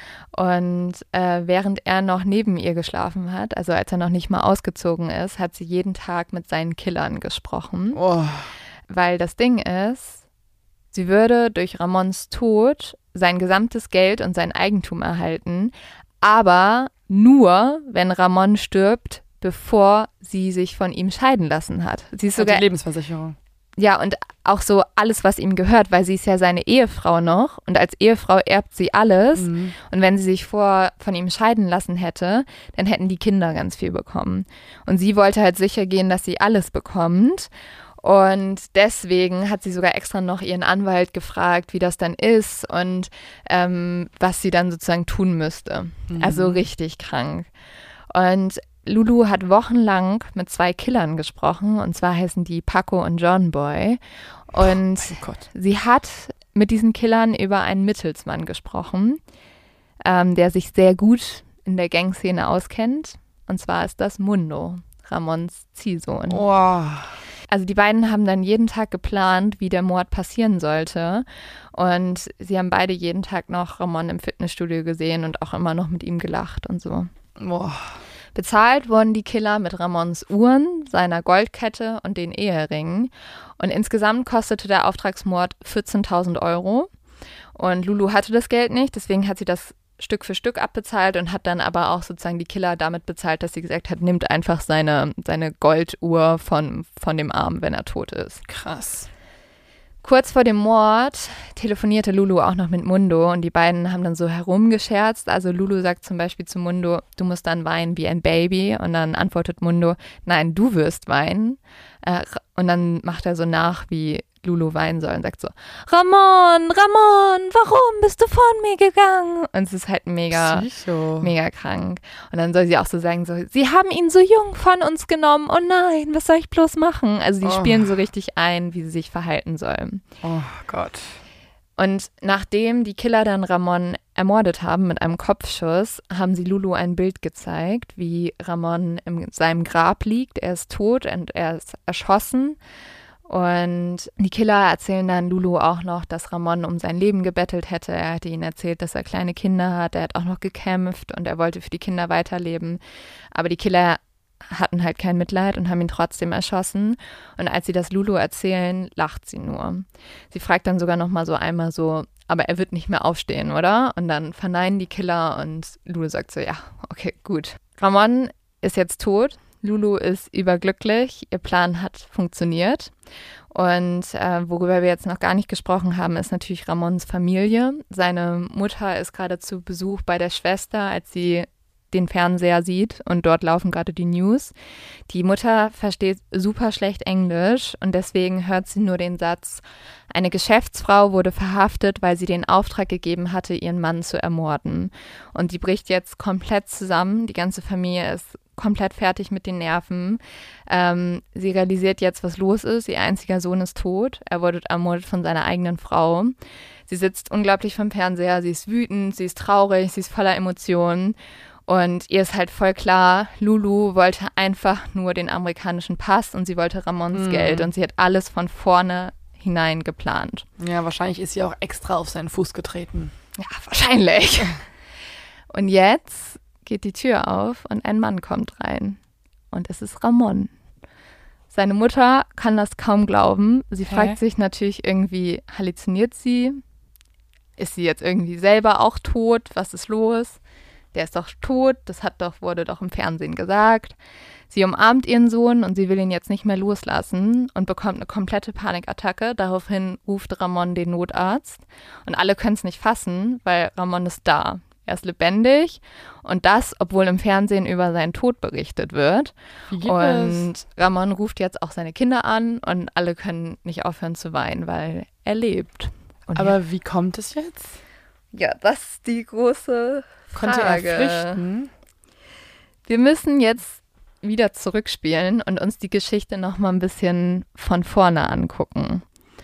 Und äh, während er noch neben ihr geschlafen hat, also als er noch nicht mal ausgezogen ist, hat sie jeden Tag mit seinen Killern gesprochen. Oh. Weil das Ding ist, sie würde durch Ramons Tod sein gesamtes Geld und sein Eigentum erhalten, aber nur, wenn Ramon stirbt, bevor sie sich von ihm scheiden lassen hat. Sie ist sogar die Lebensversicherung. Ja, und auch so alles, was ihm gehört, weil sie ist ja seine Ehefrau noch und als Ehefrau erbt sie alles. Mhm. Und wenn sie sich vor von ihm scheiden lassen hätte, dann hätten die Kinder ganz viel bekommen. Und sie wollte halt sicher gehen, dass sie alles bekommt. Und deswegen hat sie sogar extra noch ihren Anwalt gefragt, wie das dann ist und ähm, was sie dann sozusagen tun müsste. Mhm. Also richtig krank. Und Lulu hat wochenlang mit zwei Killern gesprochen, und zwar heißen die Paco und John Boy. Und oh Gott. sie hat mit diesen Killern über einen Mittelsmann gesprochen, ähm, der sich sehr gut in der Gangszene auskennt. Und zwar ist das Mundo, Ramons Ziehsohn. Oh. Also die beiden haben dann jeden Tag geplant, wie der Mord passieren sollte. Und sie haben beide jeden Tag noch Ramon im Fitnessstudio gesehen und auch immer noch mit ihm gelacht und so. Oh. Bezahlt wurden die Killer mit Ramons Uhren, seiner Goldkette und den Eheringen. Und insgesamt kostete der Auftragsmord vierzehntausend Euro. Und Lulu hatte das Geld nicht, deswegen hat sie das Stück für Stück abbezahlt und hat dann aber auch sozusagen die Killer damit bezahlt, dass sie gesagt hat, nimmt einfach seine, seine Golduhr von, von dem Arm, wenn er tot ist. Krass. Kurz vor dem Mord telefonierte Lulu auch noch mit Mundo und die beiden haben dann so herumgescherzt. Also Lulu sagt zum Beispiel zu Mundo, du musst dann weinen wie ein Baby. Und dann antwortet Mundo, nein, du wirst weinen. Äh, und dann macht er so nach, wie Lulu weinen soll und sagt so, Ramon, Ramon, warum bist du von mir gegangen? Und es ist halt mega, Psycho. mega krank. Und dann soll sie auch so sagen, so, sie haben ihn so jung von uns genommen. Oh nein, was soll ich bloß machen? Also die oh. spielen so richtig ein, wie sie sich verhalten sollen. Oh Gott. Und nachdem die Killer dann Ramon ermordet haben mit einem Kopfschuss, haben sie Lulu ein Bild gezeigt, wie Ramon in seinem Grab liegt. Er ist tot und er ist erschossen. Und die Killer erzählen dann Lulu auch noch, dass Ramon um sein Leben gebettelt hätte. Er hätte ihnen erzählt, dass er kleine Kinder hat. Er hat auch noch gekämpft und er wollte für die Kinder weiterleben. Aber die Killer hatten halt kein Mitleid und haben ihn trotzdem erschossen. Und als sie das Lulu erzählen, lacht sie nur. Sie fragt dann sogar noch mal so einmal so, aber er wird nicht mehr aufstehen, oder? Und dann verneinen die Killer und Lulu sagt so, ja, okay, gut. Ramon ist jetzt tot. Lulu ist überglücklich, ihr Plan hat funktioniert. Und äh, worüber wir jetzt noch gar nicht gesprochen haben, ist natürlich Ramons Familie. Seine Mutter ist gerade zu Besuch bei der Schwester, als sie den Fernseher sieht und dort laufen gerade die News. Die Mutter versteht super schlecht Englisch und deswegen hört sie nur den Satz, eine Geschäftsfrau wurde verhaftet, weil sie den Auftrag gegeben hatte, ihren Mann zu ermorden. Und die bricht jetzt komplett zusammen. Die ganze Familie ist komplett fertig mit den Nerven. Ähm, sie realisiert jetzt, was los ist. Ihr einziger Sohn ist tot. Er wurde ermordet von seiner eigenen Frau. Sie sitzt unglaublich vom Fernseher. Sie ist wütend, sie ist traurig, sie ist voller Emotionen. Und ihr ist halt voll klar, Lulu wollte einfach nur den amerikanischen Pass und sie wollte Ramons mhm. Geld. Und sie hat alles von vorne hinein geplant. Ja, wahrscheinlich ist sie auch extra auf seinen Fuß getreten. Ja, wahrscheinlich. Und jetzt geht die Tür auf und ein Mann kommt rein. Und es ist Ramon. Seine Mutter kann das kaum glauben. Sie Hä? fragt sich natürlich irgendwie, halluziniert sie? Ist sie jetzt irgendwie selber auch tot? Was ist los? Der ist doch tot, das hat doch, wurde doch im Fernsehen gesagt. Sie umarmt ihren Sohn und sie will ihn jetzt nicht mehr loslassen und bekommt eine komplette Panikattacke. Daraufhin ruft Ramon den Notarzt und alle können es nicht fassen, weil Ramon ist da. Er ist lebendig und das, obwohl im Fernsehen über seinen Tod berichtet wird. Wie geht Und das? Ramon ruft jetzt auch seine Kinder an und alle können nicht aufhören zu weinen, weil er lebt. Und Aber ja, wie kommt es jetzt? Ja, das ist die große Frage. Konnte er flüchten? Wir müssen jetzt wieder zurückspielen und uns die Geschichte noch mal ein bisschen von vorne angucken.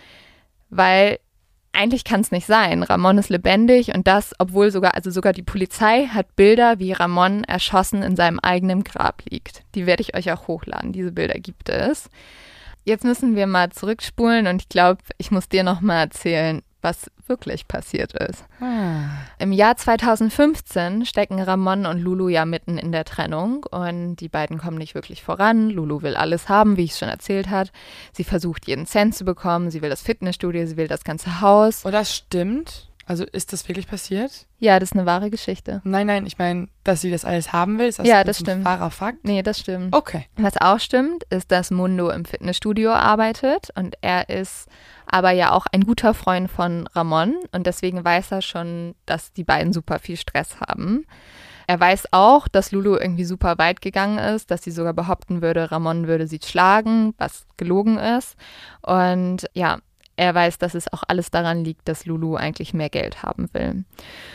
Weil eigentlich kann es nicht sein. Ramon ist lebendig und das, obwohl sogar, also sogar die Polizei hat Bilder, wie Ramon erschossen in seinem eigenen Grab liegt. Die werde ich euch auch hochladen. Diese Bilder gibt es. Jetzt müssen wir mal zurückspulen und ich glaube, ich muss dir noch mal erzählen, was wirklich passiert ist. Ah. Im Jahr zweitausendfünfzehn stecken Ramon und Lulu ja mitten in der Trennung und die beiden kommen nicht wirklich voran. Lulu will alles haben, wie ich es schon erzählt habe. Sie versucht, jeden Cent zu bekommen. Sie will das Fitnessstudio, sie will das ganze Haus. Oh, das stimmt? Also ist das wirklich passiert? Ja, das ist eine wahre Geschichte. Nein, nein, ich meine, dass sie das alles haben will, ist das, Ja, das ein stimmt. wahrer Fakt? Nee, das stimmt. Okay. Was auch stimmt, ist, dass Mundo im Fitnessstudio arbeitet und er ist aber ja auch ein guter Freund von Ramon und deswegen weiß er schon, dass die beiden super viel Stress haben. Er weiß auch, dass Lulu irgendwie super weit gegangen ist, dass sie sogar behaupten würde, Ramon würde sie schlagen, was gelogen ist. Und ja, er weiß, dass es auch alles daran liegt, dass Lulu eigentlich mehr Geld haben will.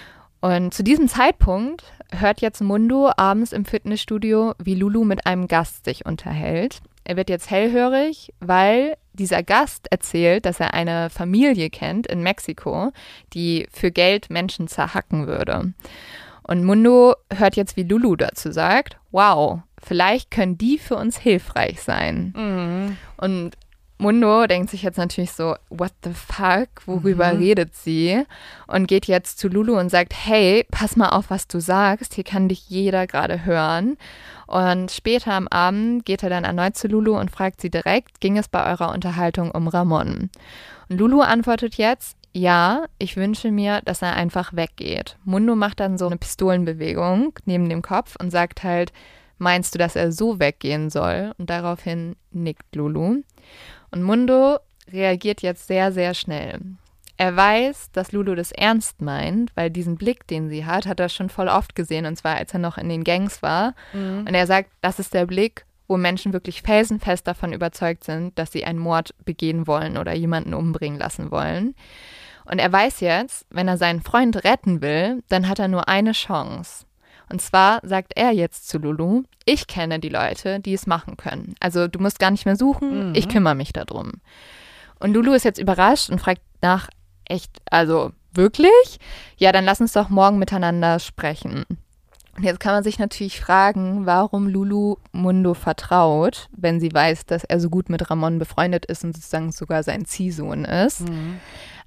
Und zu diesem Zeitpunkt hört jetzt Mundo abends im Fitnessstudio, wie Lulu mit einem Gast sich unterhält. Er wird jetzt hellhörig, weil dieser Gast erzählt, dass er eine Familie kennt in Mexiko, die für Geld Menschen zerhacken würde. Und Mundo hört jetzt, wie Lulu dazu sagt, wow, vielleicht können die für uns hilfreich sein. Mhm. Und Mundo denkt sich jetzt natürlich so, what the fuck, worüber Mhm. redet sie? Und geht jetzt zu Lulu und sagt, hey, pass mal auf, was du sagst, hier kann dich jeder gerade hören. Und später am Abend geht er dann erneut zu Lulu und fragt sie direkt, ging es bei eurer Unterhaltung um Ramon? Und Lulu antwortet jetzt, ja, ich wünsche mir, dass er einfach weggeht. Mundo macht dann so eine Pistolenbewegung neben dem Kopf und sagt halt, meinst du, dass er so weggehen soll? Und daraufhin nickt Lulu. Und Mundo reagiert jetzt sehr, sehr schnell. Er weiß, dass Lulu das ernst meint, weil diesen Blick, den sie hat, hat er schon voll oft gesehen, und zwar als er noch in den Gangs war. Mhm. Und er sagt, das ist der Blick, wo Menschen wirklich felsenfest davon überzeugt sind, dass sie einen Mord begehen wollen oder jemanden umbringen lassen wollen. Und er weiß jetzt, wenn er seinen Freund retten will, dann hat er nur eine Chance. Und zwar sagt er jetzt zu Lulu, ich kenne die Leute, die es machen können. Also du musst gar nicht mehr suchen, Mhm. ich kümmere mich darum. Und Lulu ist jetzt überrascht und fragt nach, echt, also wirklich? Ja, dann lass uns doch morgen miteinander sprechen. Und jetzt kann man sich natürlich fragen, warum Lulu Mundo vertraut, wenn sie weiß, dass er so gut mit Ramon befreundet ist und sozusagen sogar sein Ziehsohn ist. Mhm.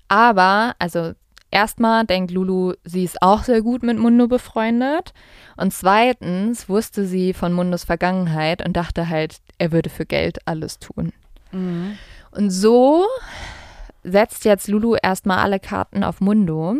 Aber, also erstmal denkt Lulu, sie ist auch sehr gut mit Mundo befreundet. Und zweitens wusste sie von Mundos Vergangenheit und dachte halt, er würde für Geld alles tun. Mhm. Und so setzt jetzt Lulu erstmal alle Karten auf Mundo.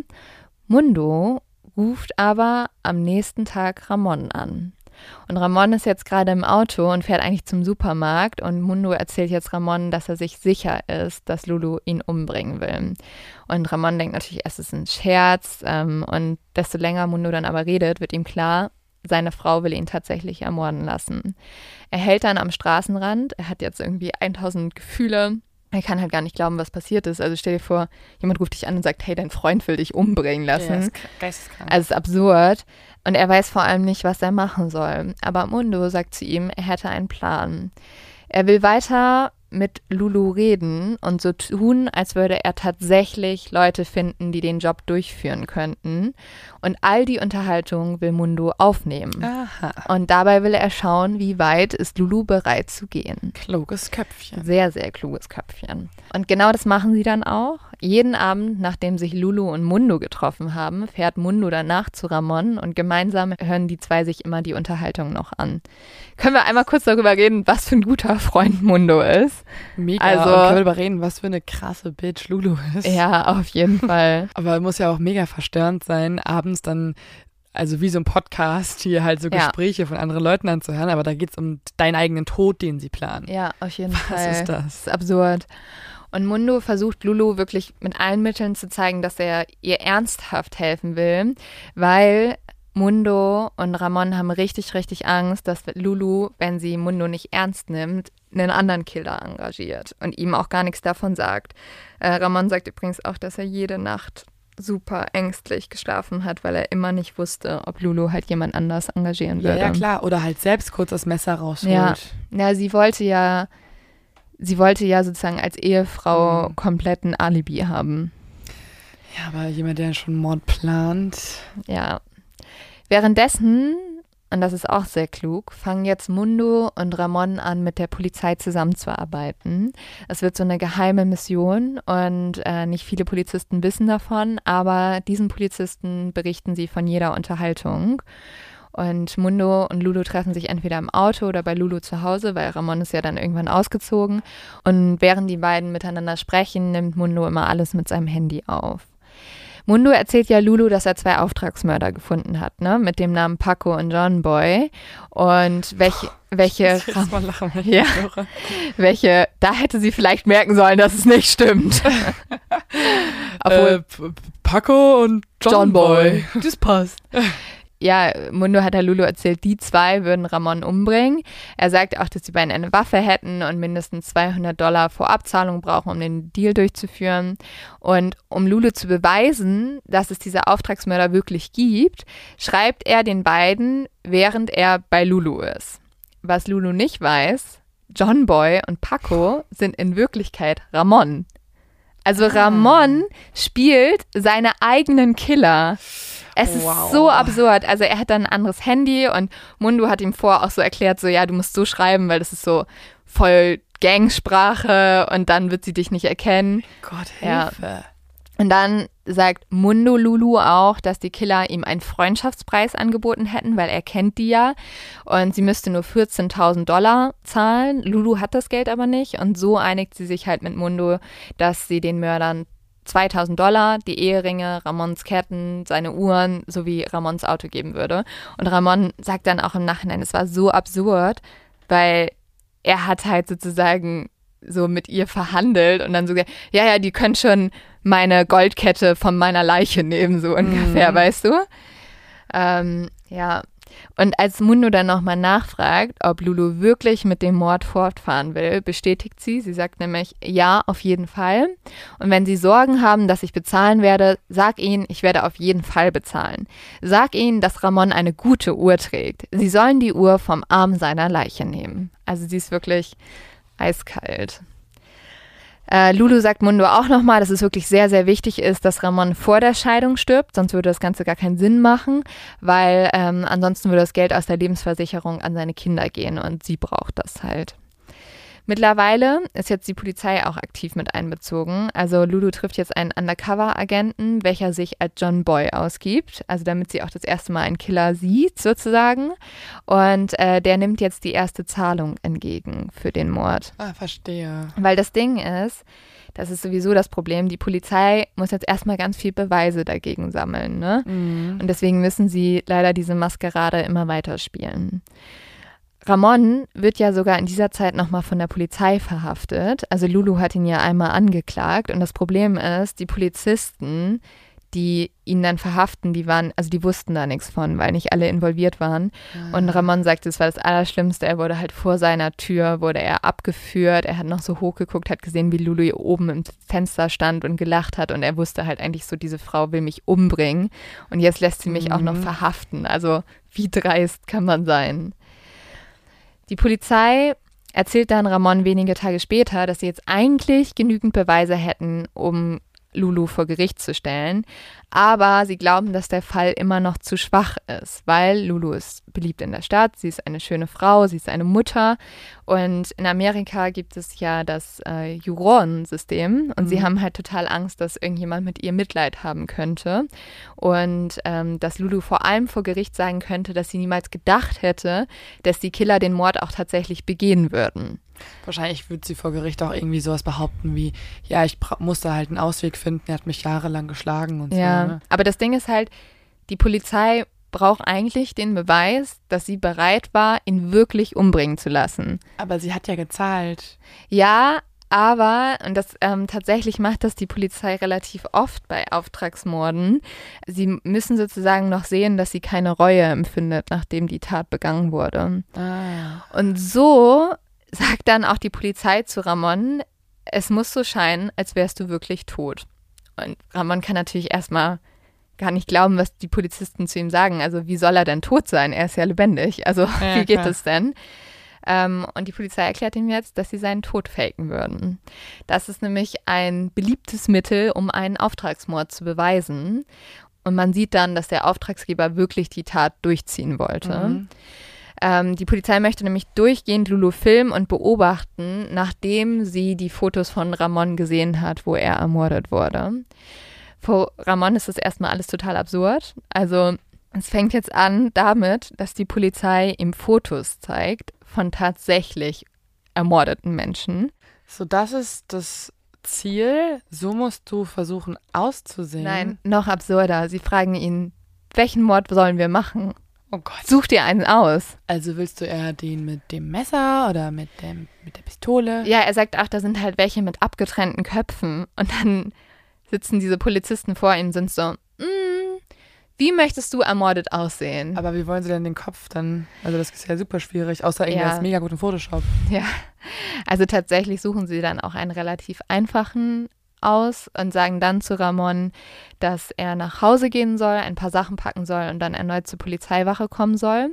Mundo ruft aber am nächsten Tag Ramon an. Und Ramon ist jetzt gerade im Auto und fährt eigentlich zum Supermarkt und Mundo erzählt jetzt Ramon, dass er sich sicher ist, dass Lulu ihn umbringen will. Und Ramon denkt natürlich, es ist ein Scherz ähm, und desto länger Mundo dann aber redet, wird ihm klar, seine Frau will ihn tatsächlich ermorden lassen. Er hält dann am Straßenrand, er hat jetzt irgendwie tausend Gefühle. Er kann halt gar nicht glauben, was passiert ist. Also stell dir vor, jemand ruft dich an und sagt, hey, dein Freund will dich umbringen lassen. Ja, ist geisteskrank. Also es ist absurd. Und er weiß vor allem nicht, was er machen soll. Aber Mundo sagt zu ihm, er hätte einen Plan. Er will weiter mit Lulu reden und so tun, als würde er tatsächlich Leute finden, die den Job durchführen könnten. Und all die Unterhaltung will Mundo aufnehmen. Aha. Und dabei will er schauen, wie weit ist Lulu bereit zu gehen. Kluges Köpfchen. Sehr, sehr kluges Köpfchen. Und genau das machen sie dann auch. Jeden Abend, nachdem sich Lulu und Mundo getroffen haben, fährt Mundo danach zu Ramon und gemeinsam hören die zwei sich immer die Unterhaltung noch an. Können wir einmal kurz darüber reden, was für ein guter Freund Mundo ist? Mega. Also, und können wir darüber reden, was für eine krasse Bitch Lulu ist? Ja, auf jeden Fall. Aber muss ja auch mega verstörend sein, abends dann, also wie so ein Podcast, hier halt so Ja. Gespräche von anderen Leuten anzuhören, aber da geht es um deinen eigenen Tod, den sie planen. Ja, auf jeden Was Fall. ist das? Das ist absurd. Und Mundo versucht Lulu wirklich mit allen Mitteln zu zeigen, dass er ihr ernsthaft helfen will, weil Mundo und Ramon haben richtig, richtig Angst, dass Lulu, wenn sie Mundo nicht ernst nimmt, einen anderen Killer engagiert und ihm auch gar nichts davon sagt. Äh, Ramon sagt übrigens auch, dass er jede Nacht super ängstlich geschlafen hat, weil er immer nicht wusste, ob Lulu halt jemand anders engagieren Ja, würde. ja, klar. Oder halt selbst kurz das Messer rausholt. Ja. Ja, sie wollte ja, sie wollte ja sozusagen als Ehefrau Mhm. komplett ein Alibi haben. Ja, aber jemand, der schon Mord plant. Ja. Währenddessen, und das ist auch sehr klug, fangen jetzt Mundo und Ramon an, mit der Polizei zusammenzuarbeiten. Es wird so eine geheime Mission und äh, nicht viele Polizisten wissen davon, aber diesen Polizisten berichten sie von jeder Unterhaltung. Und Mundo und Lulu treffen sich entweder im Auto oder bei Lulu zu Hause, weil Ramon ist ja dann irgendwann ausgezogen. Und während die beiden miteinander sprechen, nimmt Mundo immer alles mit seinem Handy auf. Mundo erzählt ja Lulu, dass er zwei Auftragsmörder gefunden hat, ne, mit dem Namen Paco und John Boy. Und welche, welche, Ich muss jetzt mal lachen, wenn ich Ja. das höre. welche, da hätte sie vielleicht merken sollen, dass es nicht stimmt. Obwohl, äh, P- Paco und John, John Boy. Boy. Das passt. Ja, Mundo hat der Lulu erzählt, die zwei würden Ramon umbringen. Er sagt auch, dass die beiden eine Waffe hätten und mindestens zweihundert Dollar Vorabzahlung brauchen, um den Deal durchzuführen. Und um Lulu zu beweisen, dass es diese Auftragsmörder wirklich gibt, schreibt er den beiden, während er bei Lulu ist. Was Lulu nicht weiß, John Boy und Paco sind in Wirklichkeit Ramon. Also Ramon spielt seine eigenen Killer. Es ist Wow. so absurd. Also er hat dann ein anderes Handy und Mundo hat ihm vorher auch so erklärt, so ja, du musst so schreiben, weil das ist so voll Gangsprache und dann wird sie dich nicht erkennen. Gott, Ja. Hilfe. Und dann sagt Mundo Lulu auch, dass die Killer ihm einen Freundschaftspreis angeboten hätten, weil er kennt die ja. Und sie müsste nur vierzehntausend Dollar zahlen. Lulu hat das Geld aber nicht. Und so einigt sie sich halt mit Mundo, dass sie den Mördern zweitausend Dollar, die Eheringe, Ramons Ketten, seine Uhren sowie Ramons Auto geben würde. Und Ramon sagt dann auch im Nachhinein, es war so absurd, weil er hat halt sozusagen so mit ihr verhandelt und dann so gesagt, ja, ja, die können schon meine Goldkette von meiner Leiche nehmen, so ungefähr, Mhm. weißt du? Ähm, ja. Und als Mundo dann nochmal nachfragt, ob Lulu wirklich mit dem Mord fortfahren will, bestätigt sie. Sie sagt nämlich, ja, auf jeden Fall. Und wenn sie Sorgen haben, dass ich bezahlen werde, sag ihnen, ich werde auf jeden Fall bezahlen. Sag ihnen, dass Ramon eine gute Uhr trägt. Sie sollen die Uhr vom Arm seiner Leiche nehmen. Also sie ist wirklich eiskalt. Äh, Lulu sagt Mundo auch nochmal, dass es wirklich sehr, sehr wichtig ist, dass Ramon vor der Scheidung stirbt, sonst würde das Ganze gar keinen Sinn machen, weil ähm, ansonsten würde das Geld aus der Lebensversicherung an seine Kinder gehen und sie braucht das halt. Mittlerweile ist jetzt die Polizei auch aktiv mit einbezogen. Also Lulu trifft jetzt einen Undercover-Agenten, welcher sich als John Boy ausgibt, also damit sie auch das erste Mal einen Killer sieht sozusagen. Und äh, der nimmt jetzt die erste Zahlung entgegen für den Mord. Ah, verstehe. Weil das Ding ist, das ist sowieso das Problem, die Polizei muss jetzt erstmal ganz viel Beweise dagegen sammeln, ne? Mhm. Und deswegen müssen sie leider diese Maskerade immer weiter spielen. Ramon wird ja sogar in dieser Zeit nochmal von der Polizei verhaftet. Also Lulu hat ihn ja einmal angeklagt und das Problem ist, die Polizisten, die ihn dann verhaften, die waren, also die wussten da nichts von, weil nicht alle involviert waren. Ah. Und Ramon sagt, es war das Allerschlimmste, er wurde halt vor seiner Tür, wurde er abgeführt, er hat noch so hochgeguckt, hat gesehen, wie Lulu hier oben im Fenster stand und gelacht hat und er wusste halt eigentlich so, diese Frau will mich umbringen und jetzt lässt sie mich Mhm. auch noch verhaften. Also wie dreist kann man sein? Die Polizei erzählt dann Ramon wenige Tage später, dass sie jetzt eigentlich genügend Beweise hätten, um Lulu vor Gericht zu stellen. Aber sie glauben, dass der Fall immer noch zu schwach ist, weil Lulu ist beliebt in der Stadt, sie ist eine schöne Frau, sie ist eine Mutter und in Amerika gibt es ja das äh, Jurorensystem und mhm. sie haben halt total Angst, dass irgendjemand mit ihr Mitleid haben könnte und ähm, dass Lulu vor allem vor Gericht sagen könnte, dass sie niemals gedacht hätte, dass die Killer den Mord auch tatsächlich begehen würden. Wahrscheinlich würde sie vor Gericht auch irgendwie sowas behaupten wie, ja, ich bra- musste halt einen Ausweg finden, er hat mich jahrelang geschlagen und ja, so. Ne? Aber das Ding ist halt, die Polizei braucht eigentlich den Beweis, dass sie bereit war, ihn wirklich umbringen zu lassen. Aber sie hat ja gezahlt. Ja, aber, und das ähm, tatsächlich macht das die Polizei relativ oft bei Auftragsmorden, sie müssen sozusagen noch sehen, dass sie keine Reue empfindet, nachdem die Tat begangen wurde. Ah. Und so sagt dann auch die Polizei zu Ramon, es muss so scheinen, als wärst du wirklich tot. Und Ramon kann natürlich erstmal gar nicht glauben, was die Polizisten zu ihm sagen. Also wie soll er denn tot sein? Er ist ja lebendig. Also ja, wie geht klar. es denn? Ähm, und die Polizei erklärt ihm jetzt, dass sie seinen Tod faken würden. Das ist nämlich ein beliebtes Mittel, um einen Auftragsmord zu beweisen. Und man sieht dann, dass der Auftragsgeber wirklich die Tat durchziehen wollte. Mhm. Ähm, die Polizei möchte nämlich durchgehend Lulu filmen und beobachten, nachdem sie die Fotos von Ramon gesehen hat, wo er ermordet wurde. Für Ramon ist das erstmal alles total absurd. Also es fängt jetzt an damit, dass die Polizei ihm Fotos zeigt von tatsächlich ermordeten Menschen. So, das ist das Ziel. So musst du versuchen auszusehen. Nein, noch absurder. Sie fragen ihn, welchen Mord sollen wir machen? Oh Gott. Such dir einen aus. Also willst du eher den mit dem Messer oder mit, dem, mit der Pistole? Ja, er sagt auch, da sind halt welche mit abgetrennten Köpfen. Und dann sitzen diese Polizisten vor ihm und sind so, mm, wie möchtest du ermordet aussehen? Aber wie wollen sie denn den Kopf dann? Also das ist ja super schwierig, außer irgendwer Ja. ist mega gut im Photoshop. Ja, also tatsächlich suchen sie dann auch einen relativ einfachen aus und sagen dann zu Ramon, dass er nach Hause gehen soll, ein paar Sachen packen soll und dann erneut zur Polizeiwache kommen soll.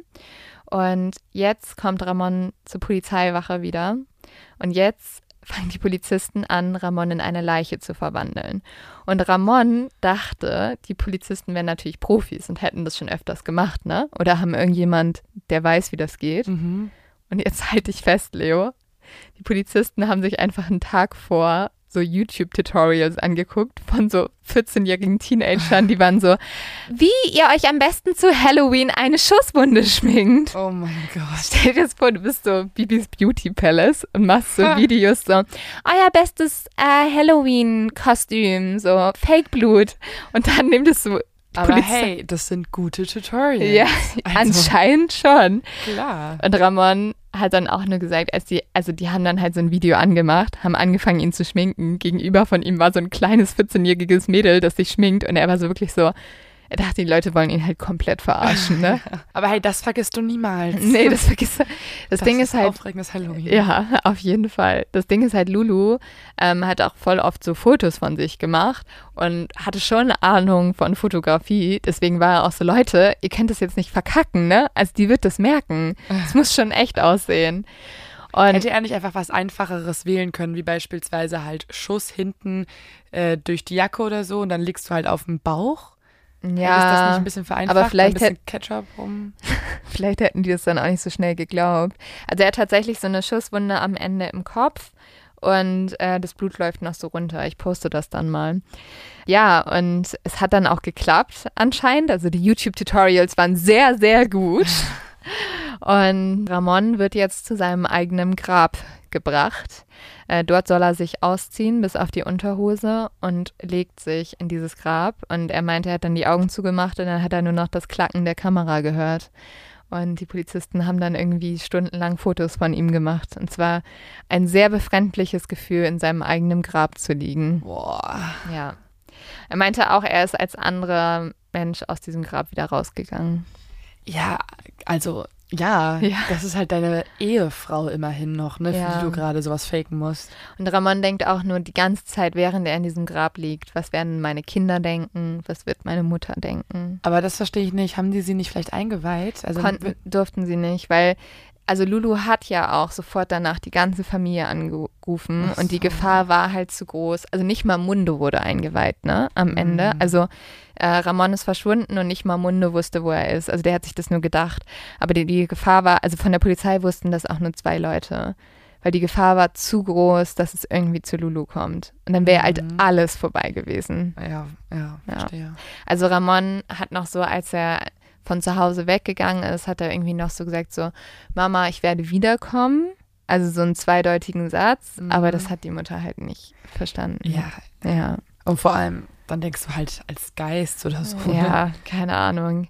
Und jetzt kommt Ramon zur Polizeiwache wieder und jetzt fangen die Polizisten an, Ramon in eine Leiche zu verwandeln. Und Ramon dachte, die Polizisten wären natürlich Profis und hätten das schon öfters gemacht, ne? Oder haben irgendjemand, der weiß, wie das geht. Mhm. Und jetzt halte ich fest, Leo, die Polizisten haben sich einfach einen Tag vor so YouTube-Tutorials angeguckt von so vierzehnjährigen Teenagern, die waren so, wie ihr euch am besten zu Halloween eine Schusswunde schminkt. Oh mein Gott. Stell dir das vor, du bist so Bibis Beauty Palace und machst so Videos so, euer bestes äh, Halloween-Kostüm, so Fake-Blut. Und dann nimmt es so Aber Polizei- hey, das sind gute Tutorials. Ja, Also, anscheinend schon. klar. Und Ramon hat dann auch nur gesagt, als die, also die haben dann halt so ein Video angemacht, haben angefangen, ihn zu schminken. Gegenüber von ihm war so ein kleines vierzehnjähriges Mädel, das sich schminkt und er war so wirklich so, er dachte, die Leute wollen ihn halt komplett verarschen, ne? Aber hey, das vergisst du niemals. Nee, das vergisst du. Das, Das Ding ist halt, aufregendes Halloween. ja, auf jeden Fall. Das Ding ist halt, Lulu ähm, hat auch voll oft so Fotos von sich gemacht und hatte schon eine Ahnung von Fotografie. Deswegen war er auch so, Leute, ihr könnt das jetzt nicht verkacken, ne? Also die wird das merken. Es muss schon echt aussehen. Und Hätte er nicht einfach was Einfacheres wählen können, wie beispielsweise halt Schuss hinten äh, durch die Jacke oder so und dann liegst du halt auf dem Bauch? ja, Ist das nicht ein bisschen vereinfacht? aber vielleicht ein bisschen Ketchup rum. Vielleicht hätten die das dann auch nicht so schnell geglaubt. Also er hat tatsächlich so eine Schusswunde am Ende im Kopf und äh, das Blut läuft noch so runter. Ich poste das dann mal. Ja, und es hat dann auch geklappt anscheinend. Also die YouTube-Tutorials waren sehr, sehr gut. Und Ramon wird jetzt zu seinem eigenen Grab gebracht. Äh, dort soll er sich ausziehen bis auf die Unterhose und legt sich in dieses Grab. Und er meinte, er hat dann die Augen zugemacht und dann hat er nur noch das Klacken der Kamera gehört. Und die Polizisten haben dann irgendwie stundenlang Fotos von ihm gemacht. Und zwar ein sehr befremdliches Gefühl, in seinem eigenen Grab zu liegen. Boah. Ja. Er meinte auch, er ist als anderer Mensch aus diesem Grab wieder rausgegangen. Ja, also ja, Ja. das ist halt deine Ehefrau immerhin noch, ne, Ja. für die du gerade sowas faken musst. Und Ramon denkt auch nur die ganze Zeit, während er in diesem Grab liegt, was werden meine Kinder denken, was wird meine Mutter denken. Aber das verstehe ich nicht. Haben die sie nicht vielleicht eingeweiht? Also Konnten, durften sie nicht, weil Also Lulu hat ja auch sofort danach die ganze Familie angerufen Ach und die so. Gefahr war halt zu groß. Also nicht mal Mundo wurde eingeweiht, ne, am Mhm. Ende. Also äh, Ramon ist verschwunden und nicht mal Mundo wusste, wo er ist. Also der hat sich das nur gedacht. Aber die, die Gefahr war, also von der Polizei wussten das auch nur zwei Leute. Weil die Gefahr war zu groß, dass es irgendwie zu Lulu kommt. Und dann wäre halt Mhm. alles vorbei gewesen. Ja, ja, Ja. verstehe. Also Ramon hat noch so, als er von zu Hause weggegangen ist, hat er irgendwie noch so gesagt so, Mama, ich werde wiederkommen. Also so einen zweideutigen Satz. Mhm. Aber das hat die Mutter halt nicht verstanden. Ja, Ja, und vor allem, dann denkst du halt als Geist oder so. ja, keine Ahnung.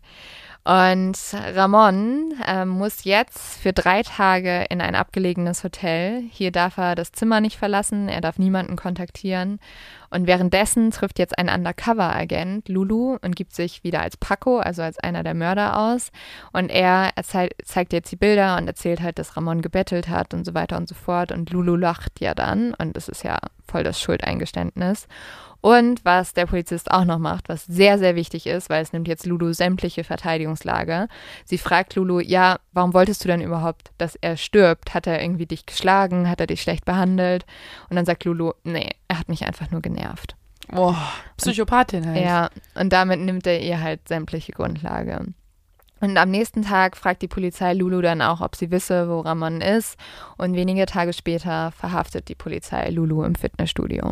Und Ramon ähm, muss jetzt für drei Tage in ein abgelegenes Hotel. Hier darf er das Zimmer nicht verlassen, er darf niemanden kontaktieren. Und währenddessen trifft jetzt ein Undercover-Agent Lulu und gibt sich wieder als Paco, also als einer der Mörder aus. Und er erzähl- zeigt jetzt die Bilder und erzählt halt, dass Ramon gebettelt hat und so weiter und so fort. Und Lulu lacht ja dann und das ist ja voll das Schuldeingeständnis. Und was der Polizist auch noch macht, was sehr, sehr wichtig ist, weil es nimmt jetzt Lulu sämtliche Verteidigungslage. Sie fragt Lulu, ja, warum wolltest du denn überhaupt, dass er stirbt? Hat er irgendwie dich geschlagen? Hat er dich schlecht behandelt? Und dann sagt Lulu, nee, er hat mich einfach nur genervt. Boah, Psychopathin halt. Ja, und damit nimmt er ihr halt sämtliche Grundlage. Und am nächsten Tag fragt die Polizei Lulu dann auch, ob sie wisse, wo Ramon ist. Und wenige Tage später verhaftet die Polizei Lulu im Fitnessstudio.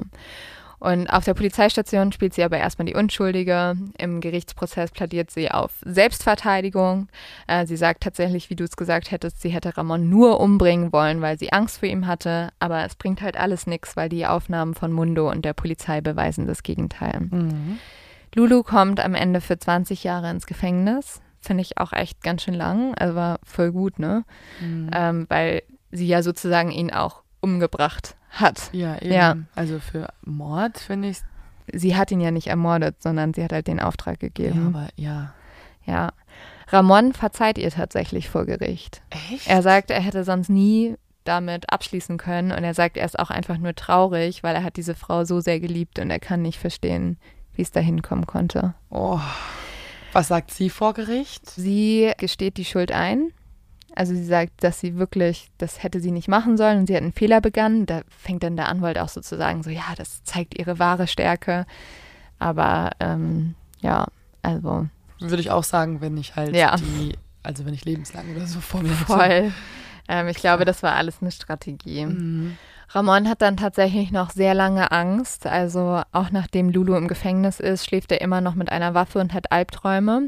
Und auf der Polizeistation spielt sie aber erstmal die Unschuldige. Im Gerichtsprozess plädiert sie auf Selbstverteidigung. Äh, sie sagt tatsächlich, wie du es gesagt hättest, sie hätte Ramon nur umbringen wollen, weil sie Angst vor ihm hatte. Aber es bringt halt alles nichts, weil die Aufnahmen von Mundo und der Polizei beweisen das Gegenteil. Mhm. Lulu kommt am Ende für zwanzig Jahre ins Gefängnis. Finde ich auch echt ganz schön lang. Also war voll gut, ne? Mhm. Ähm, weil sie ja sozusagen ihn auch umgebracht hat. Ja, eben. Ja. Also für Mord finde ich, Sie hat ihn ja nicht ermordet, sondern sie hat halt den Auftrag ja, gegeben. aber ja. Ja. Ramon verzeiht ihr tatsächlich vor Gericht. Echt? Er sagt, er hätte sonst nie damit abschließen können und er sagt, er ist auch einfach nur traurig, weil er hat diese Frau so sehr geliebt und er kann nicht verstehen, wie es dahin kommen konnte. Oh. Was sagt sie vor Gericht? Sie gesteht die Schuld ein. Also sie sagt, dass sie wirklich, das hätte sie nicht machen sollen und sie hat einen Fehler begangen. Da fängt dann der Anwalt auch sozusagen so, ja, das zeigt ihre wahre Stärke. Aber ähm, ja, also Würde ich auch sagen, wenn ich halt Ja. die, also wenn ich lebenslang oder so vor mir hätte. voll. Ähm, ich glaube, das war alles eine Strategie. Mhm. Ramon hat dann tatsächlich noch sehr lange Angst. Also auch nachdem Lulu im Gefängnis ist, schläft er immer noch mit einer Waffe und hat Albträume.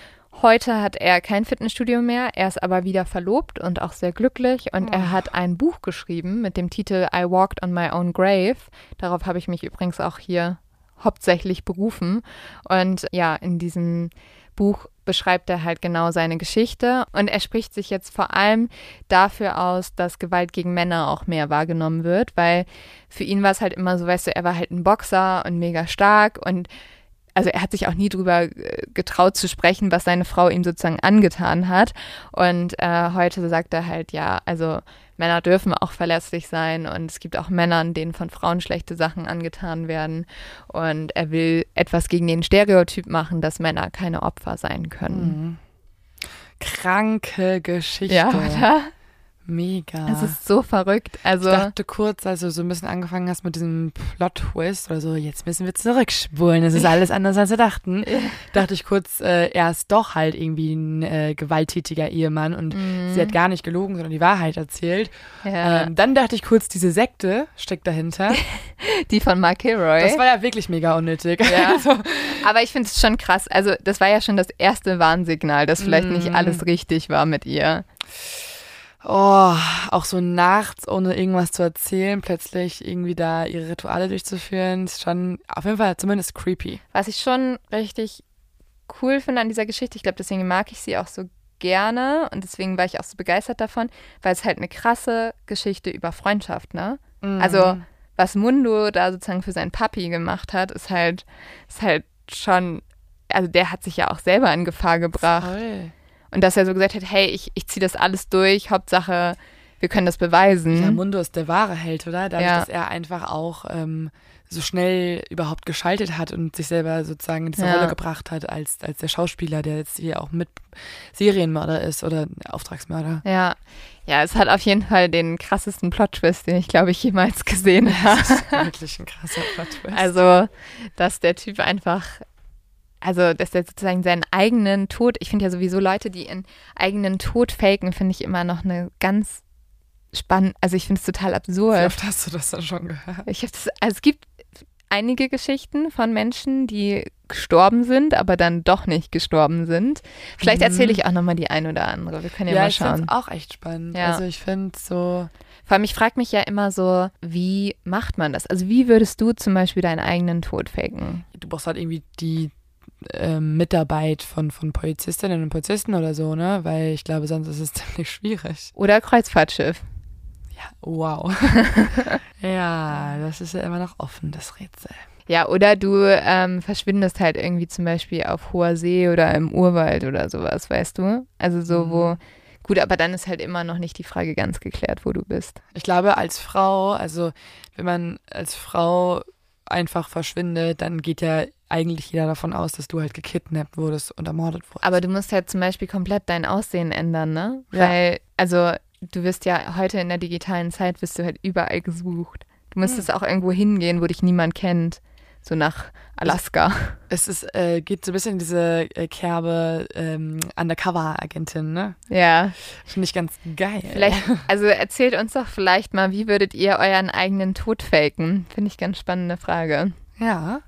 Heute hat er kein Fitnessstudio mehr, er ist aber wieder verlobt und auch sehr glücklich und er hat ein Buch geschrieben mit dem Titel I Walked on My Own Grave. Darauf habe ich mich übrigens auch hier hauptsächlich berufen. Und ja, in diesem Buch beschreibt er halt genau seine Geschichte und er spricht sich jetzt vor allem dafür aus, dass Gewalt gegen Männer auch mehr wahrgenommen wird, weil für ihn war es halt immer so, weißt du, er war halt ein Boxer und mega stark und also er hat sich auch nie drüber äh, getraut zu sprechen, was seine Frau ihm sozusagen angetan hat. Und äh, heute sagt er halt, ja, also Männer dürfen auch verletzlich sein und es gibt auch Männern, denen von Frauen schlechte Sachen angetan werden. Und er will etwas gegen den Stereotyp machen, dass Männer keine Opfer sein können. Mhm. Kranke Geschichte. Ja, oder? Mega. Es ist so verrückt. Also Ich dachte kurz, als du so ein bisschen angefangen hast mit diesem Plot-Twist oder so, jetzt müssen wir zurückspulen, es ist alles anders, als wir dachten. Dachte ich kurz, äh, er ist doch halt irgendwie ein äh, gewalttätiger Ehemann und Mhm. sie hat gar nicht gelogen, sondern die Wahrheit erzählt. ja, Ähm, dann dachte ich kurz, diese Sekte steckt dahinter. die von Mark Kilroy. Das war ja wirklich mega unnötig. Ja. Also, Aber ich finde es schon krass. Also das war ja schon das erste Warnsignal, dass vielleicht Mm. nicht alles richtig war mit ihr. oh, auch so nachts, ohne irgendwas zu erzählen, plötzlich irgendwie da ihre Rituale durchzuführen, ist schon auf jeden Fall zumindest creepy. Was ich schon richtig cool finde an dieser Geschichte, ich glaube, deswegen mag ich sie auch so gerne und deswegen war ich auch so begeistert davon, weil es halt eine krasse Geschichte über Freundschaft, ne? Mhm. Also was Mundo da sozusagen für seinen Papi gemacht hat, ist halt, ist halt schon, also der hat sich ja auch selber in Gefahr gebracht. Voll. Und dass er so gesagt hat, hey, ich, ich ziehe das alles durch, Hauptsache, wir können das beweisen. Ja, Mundo ist der wahre Held, oder? Dadurch, Ja. dass er einfach auch ähm, so schnell überhaupt geschaltet hat und sich selber sozusagen in diese Ja. Rolle gebracht hat als, als der Schauspieler, der jetzt hier auch mit Serienmörder ist oder Auftragsmörder. Ja. Ja, es hat auf jeden Fall den krassesten Plot-Twist, den ich, glaube ich, jemals gesehen habe. Das ist wirklich ein krasser Plot-Twist. Also, dass der Typ einfach, also, dass der sozusagen seinen eigenen Tod, ich finde ja sowieso Leute, die ihren eigenen Tod faken, finde ich immer noch eine ganz spannend, also ich finde es total Wie absurd. oft hast du das dann schon gehört? Ich habe das, also es gibt einige Geschichten von Menschen, die gestorben sind, aber dann doch nicht gestorben sind. Vielleicht Mhm. erzähle ich auch nochmal die ein oder andere. Wir können ja, Ja, mal ich finde schauen. es auch echt spannend. Ja. Also ich finde so, Vor allem, ich frage mich ja immer so, wie macht man das? Also wie würdest du zum Beispiel deinen eigenen Tod faken? du brauchst halt irgendwie die ähm, Mitarbeit von, von Polizistinnen und Polizisten oder so, ne? Weil ich glaube, sonst ist es ziemlich schwierig. Oder Kreuzfahrtschiff? Ja, wow. Ja, das ist ja immer noch offen, das Rätsel. Ja, oder du ähm, verschwindest halt irgendwie zum Beispiel auf hoher See oder im Urwald oder sowas, weißt du? Also so, Mhm. wo, gut, aber dann ist halt immer noch nicht die Frage ganz geklärt, wo du bist. Ich glaube, als Frau, also wenn man als Frau einfach verschwindet, dann geht ja eigentlich jeder davon aus, dass du halt gekidnappt wurdest und ermordet wurdest. Aber du musst halt zum Beispiel komplett dein Aussehen ändern, ne? Ja. Weil, also du wirst ja heute in der digitalen Zeit, wirst du halt überall gesucht. Du müsstest auch irgendwo hingehen, wo dich niemand kennt. So nach Alaska. Es ist, äh, geht so ein bisschen in diese äh, Kerbe ähm, Undercover-Agentin, ne? Ja. Finde ich ganz geil. Vielleicht, also erzählt uns doch vielleicht mal, wie würdet ihr euren eigenen Tod faken? Finde ich ganz spannende Frage. Ja.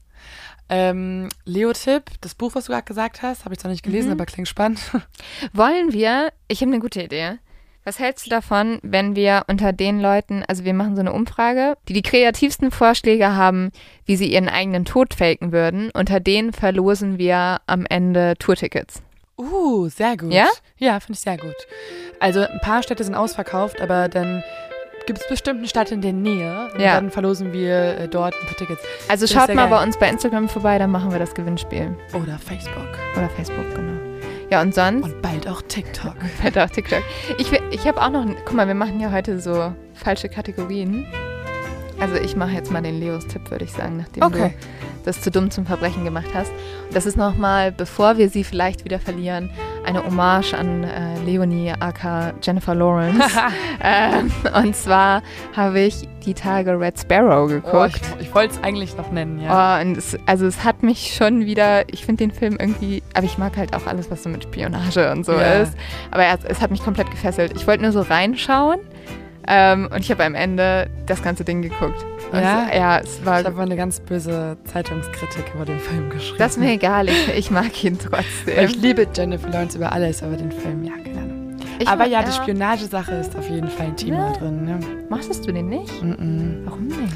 Ähm, Leo-Tipp, das Buch, was du gerade gesagt hast, habe ich zwar nicht gelesen, Mhm. aber klingt spannend. Wollen wir, ich habe eine gute Idee. Was hältst du davon, wenn wir unter den Leuten, also wir machen so eine Umfrage, die die kreativsten Vorschläge haben, wie sie ihren eigenen Tod faken würden, unter denen verlosen wir am Ende Tourtickets. Uh, sehr gut. Ja? Ja, finde ich sehr gut. Also ein paar Städte sind ausverkauft, aber dann gibt es bestimmt eine Stadt in der Nähe und Ja. dann verlosen wir äh, dort ein paar Tickets. Also Das ist schaut sehr mal geil. bei uns bei Instagram vorbei, dann machen wir das Gewinnspiel. Oder Facebook. Oder Facebook, genau. Ja, und sonst? Und bald auch TikTok. Halt auf TikTok. Ich, will- ich habe auch noch, guck mal, wir machen ja heute so falsche Kategorien. Also ich mache jetzt mal den Leos Tipp, würde ich sagen, nachdem Okay. du das zu dumm zum Verbrechen gemacht hast. Und das ist nochmal, bevor wir sie vielleicht wieder verlieren, eine Hommage an äh, Leonie aka Jennifer Lawrence. ähm, und zwar habe ich die Tage Red Sparrow Oh, geguckt. ich ich wollte es eigentlich noch nennen, ja. Oh, und es, also es hat mich schon wieder, ich finde den Film irgendwie, aber ich mag halt auch alles, was so mit Spionage und so Ja. ist. Aber er, es hat mich komplett gefesselt. Ich wollte nur so reinschauen ähm, und ich habe am Ende das ganze Ding geguckt. Und Ja? Es, ja, es war, Ich habe mal eine ganz böse Zeitungskritik über den Film geschrieben. das ist mir egal, ich, ich mag ihn Weil trotzdem. ich liebe Jennifer Lawrence über alles, aber den Film, ja, keine Ahnung. Ich aber mag- ja, die Spionagesache ist auf jeden Fall ein Thema Ja. drin. Ne? Machst du den nicht? Mm Warum nicht?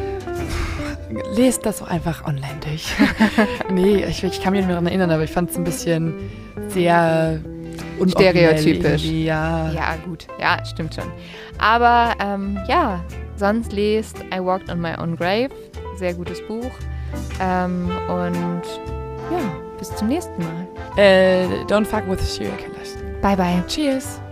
-mm. Lest das auch einfach online durch. nee, ich, ich kann mich nicht mehr daran erinnern, aber ich fand es ein bisschen sehr unoriginell Stereotypisch. irgendwie, Ja. Ja, gut. Ja, stimmt schon. Aber ähm, ja, sonst lest I Walked on My Own Grave. Sehr gutes Buch. Ähm, und ja, bis zum nächsten Mal. Äh, don't fuck with serial killers. Bye, bye. Cheers.